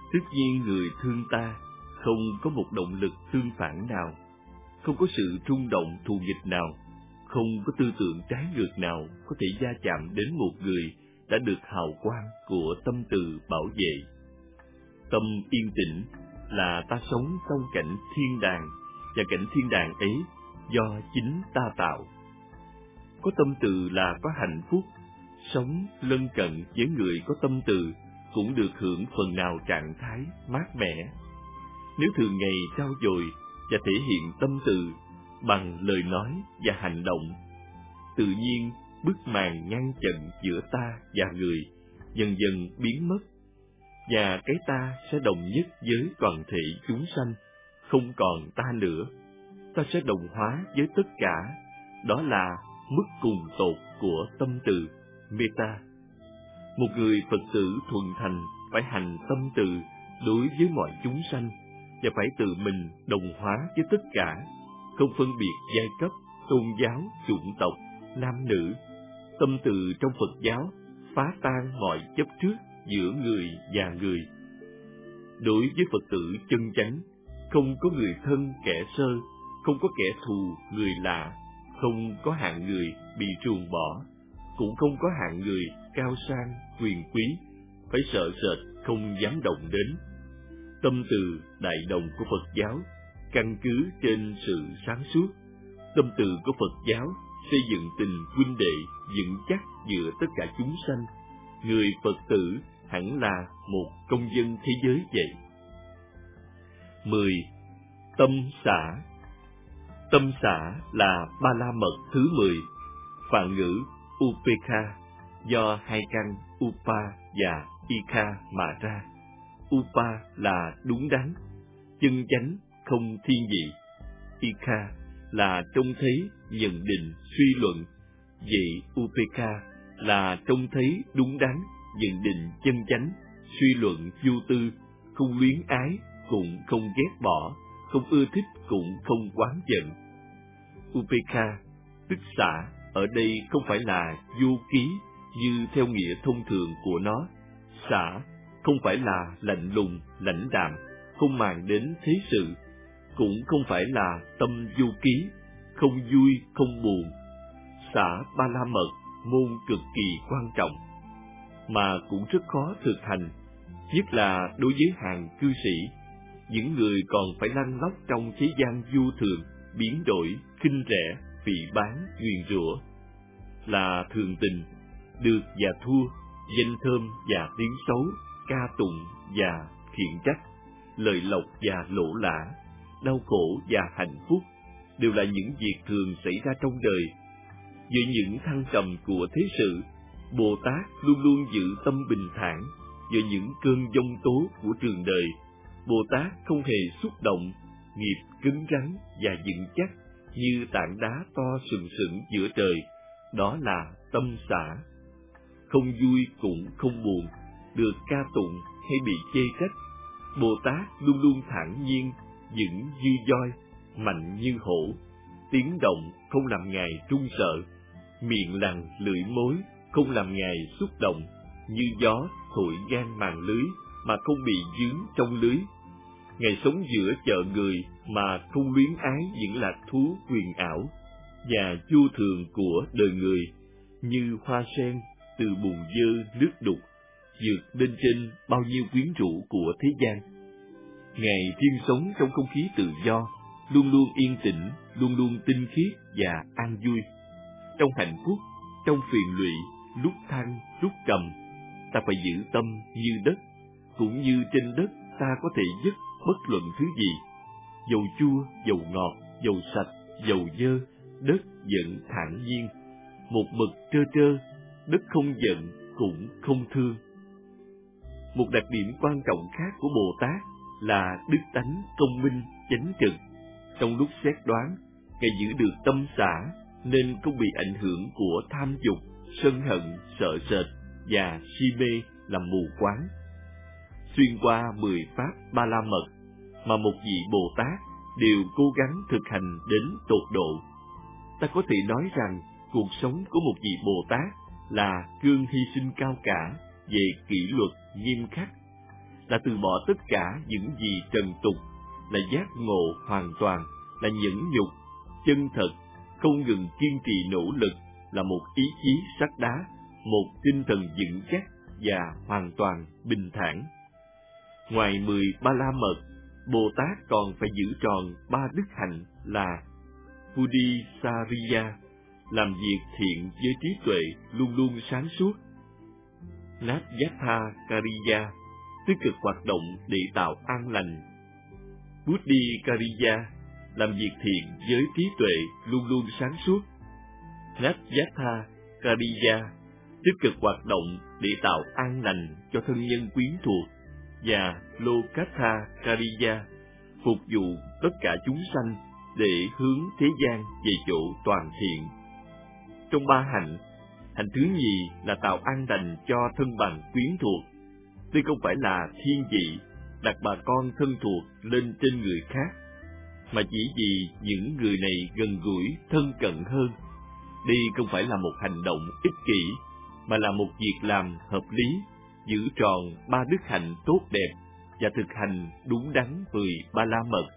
Tất nhiên người thương ta không có một động lực tương phản nào, không có sự rung động thù nghịch nào, không có tư tưởng trái ngược nào có thể gia chạm đến một người đã được hào quang của tâm từ bảo vệ. Tâm yên tĩnh là ta sống trong cảnh thiên đàng, và cảnh thiên đàng ấy do chính ta tạo. Có tâm từ là có hạnh phúc, sống lân cận với người có tâm từ cũng được hưởng phần nào trạng thái mát mẻ. Nếu thường ngày trau dồi và thể hiện tâm từ bằng lời nói và hành động, tự nhiên bức màn ngăn chặn giữa ta và người dần dần biến mất, và cái ta sẽ đồng nhất với toàn thể chúng sanh, không còn ta nữa. Ta sẽ đồng hóa với tất cả, đó là mức cùng tột của tâm từ, meta. Một người Phật tử thuần thành phải hành tâm từ đối với mọi chúng sanh, và phải tự mình đồng hóa với tất cả, không phân biệt giai cấp, tôn giáo, chủng tộc, nam nữ. Tâm từ trong Phật giáo phá tan mọi chấp trước giữa người và người. Đối với Phật tử chân chánh, không có người thân kẻ sơ, không có kẻ thù người lạ, không có hạng người bị ruồng bỏ, cũng không có hạng người cao sang quyền quý phải sợ sệt không dám động đến. Tâm từ đại đồng của Phật giáo căn cứ trên sự sáng suốt. Tâm từ của Phật giáo xây dựng tình huynh đệ vững chắc giữa tất cả chúng sanh. Người Phật tử hẳn là một công dân thế giới vậy. Mười. Tâm xả. Tâm xả là ba la mật thứ mười, phạn ngữ upekha, do hai căn upa và ikha mà ra. Upa là đúng đắn, chân chánh, không thiên vị. Ikha là trông thấy, nhận định, suy luận. Vậy upekha là trông thấy đúng đắn, nhận định chân chánh, suy luận vô tư, không luyến ái, cũng không ghét bỏ, không ưa thích, cũng không oán giận. Upekha, tức xả, ở đây không phải là vô ký như theo nghĩa thông thường của nó. Xả không phải là lạnh lùng, lãnh đạm, không màng đến thế sự, cũng không phải là tâm vô ký, không vui, không buồn. Xả ba la mật môn cực kỳ quan trọng, mà cũng rất khó thực hành, nhất là đối với hàng cư sĩ, những người còn phải lăn lóc trong thế gian vô thường, biến đổi, khinh rẻ, phỉ báng, nguyền rủa. Là thường tình, được và thua, danh thơm và tiếng xấu, ca tụng và khiển trách, lợi lộc và lỗ lã, đau khổ và hạnh phúc đều là những việc thường xảy ra trong đời. Với những thăng trầm của thế sự, Bồ Tát luôn luôn giữ tâm bình thản. Với những cơn giông tố của trường đời, Bồ Tát không hề xúc động, nghiệp cứng rắn và vững chắc như tảng đá to sừng sững giữa trời. Đó là tâm xả. Không vui cũng không buồn, được ca tụng hay bị chê trách, Bồ Tát luôn luôn thản nhiên, vững như voi, mạnh như hổ. Tiếng động không làm Ngài run sợ, miệng lằn lưỡi mối không làm Ngài xúc động, như gió thổi ngang màn lưới mà không bị dướng trong lưới. Ngài sống giữa chợ người mà không luyến ái những lạc thú huyền ảo và vô thường của đời người, như hoa sen từ bùn dơ nước đục, vượt lên trên bao nhiêu quyến rũ của thế gian. Ngài riêng sống trong không khí tự do, luôn luôn yên tĩnh, luôn luôn tinh khiết và an vui. Trong hạnh phúc, trong phiền lụy, lúc thăng, lúc trầm, ta phải giữ tâm như đất, cũng như trên đất ta có thể dứt bất luận thứ gì. Dầu chua, dầu ngọt, dầu sạch, dầu dơ, đất vẫn thản nhiên. Một mực trơ trơ, đất không giận, cũng không thương. Một đặc điểm quan trọng khác của Bồ Tát là đức tánh công minh, chánh trực. Trong lúc xét đoán, Ngài giữ được tâm xả, nên không bị ảnh hưởng của tham dục, sân hận, sợ sệt và si mê làm mù quáng. Xuyên qua mười pháp ba la mật mà một vị Bồ Tát đều cố gắng thực hành đến tột độ. Ta có thể nói rằng cuộc sống của một vị Bồ Tát là gương hy sinh cao cả về kỷ luật nghiêm khắc, là từ bỏ tất cả những gì trần tục, là giác ngộ hoàn toàn, là nhẫn nhục, chân thật, không ngừng kiên trì nỗ lực, là một ý chí sắt đá, một tinh thần vững chắc và hoàn toàn bình thản. Ngoài mười ba la mật, Bồ Tát còn phải giữ tròn ba đức hạnh là Buddhisariya, làm việc thiện với trí tuệ luôn luôn sáng suốt; Natyattha Kariya, tích cực hoạt động để tạo an lành; Buddhikariya, làm việc thiện với trí tuệ luôn luôn sáng suốt; Natyattha Kariya, tích cực hoạt động để tạo an lành cho thân nhân quyến thuộc; và Lokatha Kariya, phục vụ tất cả chúng sanh để hướng thế gian về chỗ toàn thiện. Trong ba hạnh, hạnh thứ nhì là tạo an lành cho thân bằng quyến thuộc. Đây không phải là thiên vị, đặt bà con thân thuộc lên trên người khác, mà chỉ vì những người này gần gũi, thân cận hơn. Đây không phải là một hành động ích kỷ, mà là một việc làm hợp lý, giữ tròn ba đức hạnh tốt đẹp và thực hành đúng đắn mười ba la mật.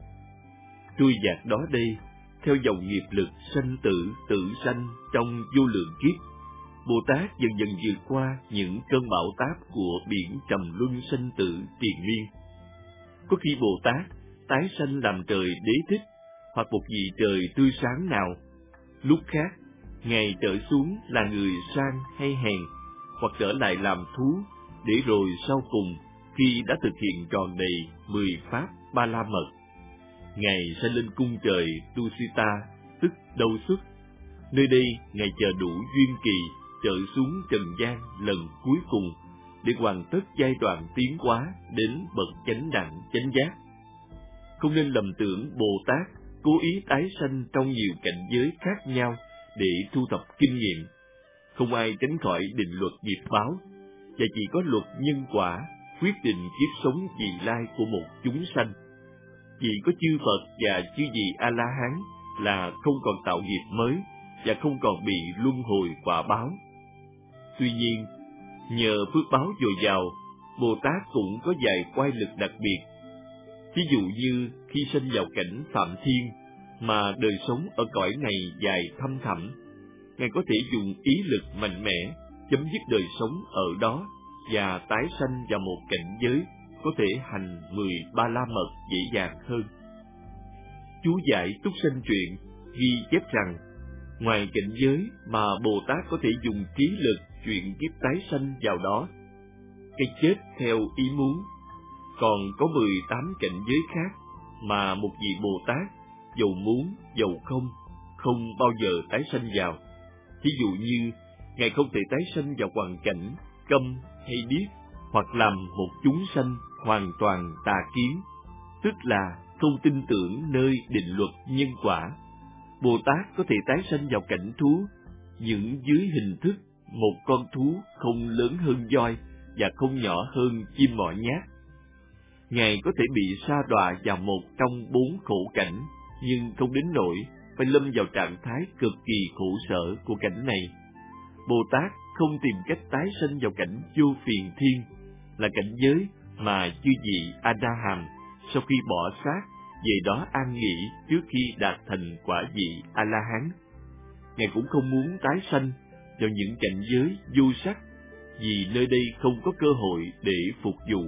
Trôi dạt đó đây, theo dòng nghiệp lực sanh tử, tử sanh trong vô lượng kiếp, Bồ Tát dần dần vượt qua những cơn bão táp của biển trầm luân sanh tử triền miên. Có khi Bồ Tát tái sanh làm trời đế thích, hoặc một vị trời tươi sáng nào. Lúc khác, Ngài trở xuống là người sang hay hèn, hoặc trở lại làm thú, để rồi sau cùng, khi đã thực hiện tròn đầy mười pháp ba la mật, Ngài sẽ lên cung trời Tusita, tức Đâu Xuất. Nơi đây, Ngài chờ đủ duyên kỳ, trở xuống trần gian lần cuối cùng, để hoàn tất giai đoạn tiến hóa đến bậc chánh đẳng chánh giác. Không nên lầm tưởng Bồ Tát cố ý tái sanh trong nhiều cảnh giới khác nhau để thu thập kinh nghiệm. Không ai tránh khỏi định luật nghiệp báo, và chỉ có luật nhân quả quyết định kiếp sống vị lai của một chúng sanh. Chỉ có chư Phật và chư vị A-la-hán là không còn tạo nghiệp mới và không còn bị luân hồi quả báo. Tuy nhiên, nhờ phước báo dồi dào, Bồ Tát cũng có vài oai lực đặc biệt. Ví dụ như khi sinh vào cảnh Phạm Thiên, mà đời sống ở cõi này dài thăm thẳm, Ngài có thể dùng ý lực mạnh mẽ chấm dứt đời sống ở đó và tái sanh vào một cảnh giới có thể hành mười ba la mật dễ dàng hơn. Chú giải Túc Sanh Truyện ghi chép rằng, ngoài cảnh giới mà Bồ Tát có thể dùng trí lực chuyển kiếp tái sanh vào đó, cái chết theo ý muốn, còn có mười tám cảnh giới khác mà một vị Bồ Tát dầu muốn dầu không không bao giờ tái sanh vào. Ví dụ như Ngài không thể tái sanh vào hoàn cảnh câm hay điếc, hoặc làm một chúng sanh hoàn toàn tà kiến, tức là không tin tưởng nơi định luật nhân quả. Bồ Tát có thể tái sanh vào cảnh thú, những dưới hình thức một con thú không lớn hơn voi và không nhỏ hơn chim mỏ nhát. Ngài có thể bị sa đọa vào một trong bốn khổ cảnh, nhưng không đến nỗi phải lâm vào trạng thái cực kỳ khổ sở của cảnh này. Bồ Tát không tìm cách tái sanh vào cảnh vô phiền thiên, là cảnh giới mà chư vị A-đa-hàm sau khi bỏ xác về đó an nghỉ trước khi đạt thành quả vị A-la-hán. Ngài cũng không muốn tái sanh vào những cảnh giới vô sắc, vì nơi đây không có cơ hội để phục vụ.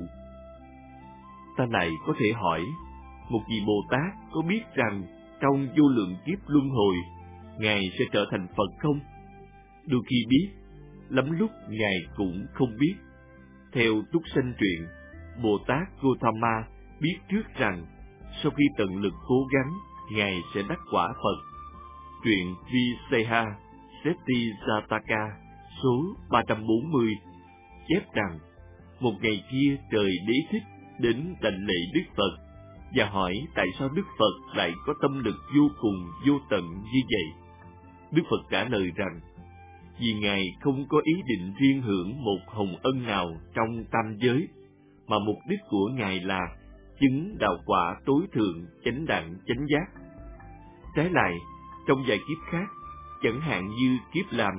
Ta lại có thể hỏi, một vị Bồ Tát có biết rằng trong vô lượng kiếp luân hồi, Ngài sẽ trở thành Phật không? Đôi khi biết, lắm lúc Ngài cũng không biết. Theo Túc Sanh Truyện, Bồ Tát Gotama biết trước rằng sau khi tận lực cố gắng, Ngài sẽ đắc quả Phật. Truyện Viseha Seti Jataka số ba trăm bốn mươi chép rằng, một ngày kia trời đế thích đến đảnh lễ Đức Phật và hỏi tại sao Đức Phật lại có tâm lực vô cùng vô tận như vậy. Đức Phật trả lời rằng, vì Ngài không có ý định riêng hưởng một hồng ân nào trong tam giới, mà mục đích của Ngài là chứng đạo quả tối thượng chánh đẳng chánh giác. Trái lại, trong vài kiếp khác, chẳng hạn như kiếp làm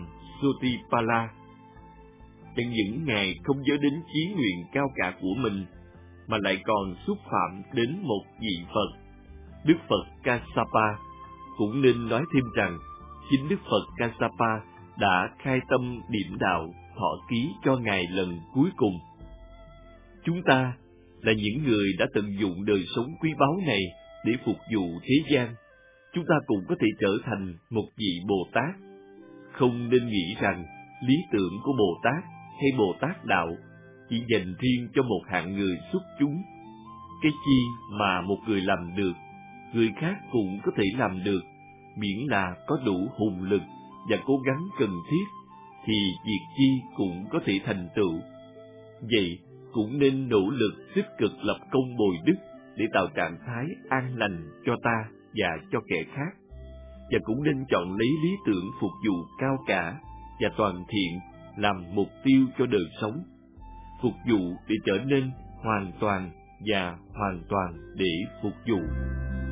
Sotipala, chẳng những Ngài không nhớ đến chí nguyện cao cả của mình, mà lại còn xúc phạm đến một vị Phật. Đức Phật Kassapa cũng nên nói thêm rằng chính Đức Phật Kassapa đã khai tâm điểm đạo thọ ký cho Ngài lần cuối cùng. Chúng ta là những người đã tận dụng đời sống quý báu này để phục vụ thế gian. Chúng ta cũng có thể trở thành một vị Bồ Tát. Không nên nghĩ rằng lý tưởng của Bồ Tát hay Bồ Tát đạo chỉ dành riêng cho một hạng người xuất chúng. Cái chi mà một người làm được, người khác cũng có thể làm được, miễn là có đủ hùng lực và cố gắng cần thiết, thì việc chi cũng có thể thành tựu. Vậy, cũng nên nỗ lực tích cực lập công bồi đức để tạo trạng thái an lành cho ta và cho kẻ khác, và cũng nên chọn lấy lý tưởng phục vụ cao cả và toàn thiện làm mục tiêu cho đời sống, phục vụ để trở nên hoàn toàn và hoàn toàn để phục vụ.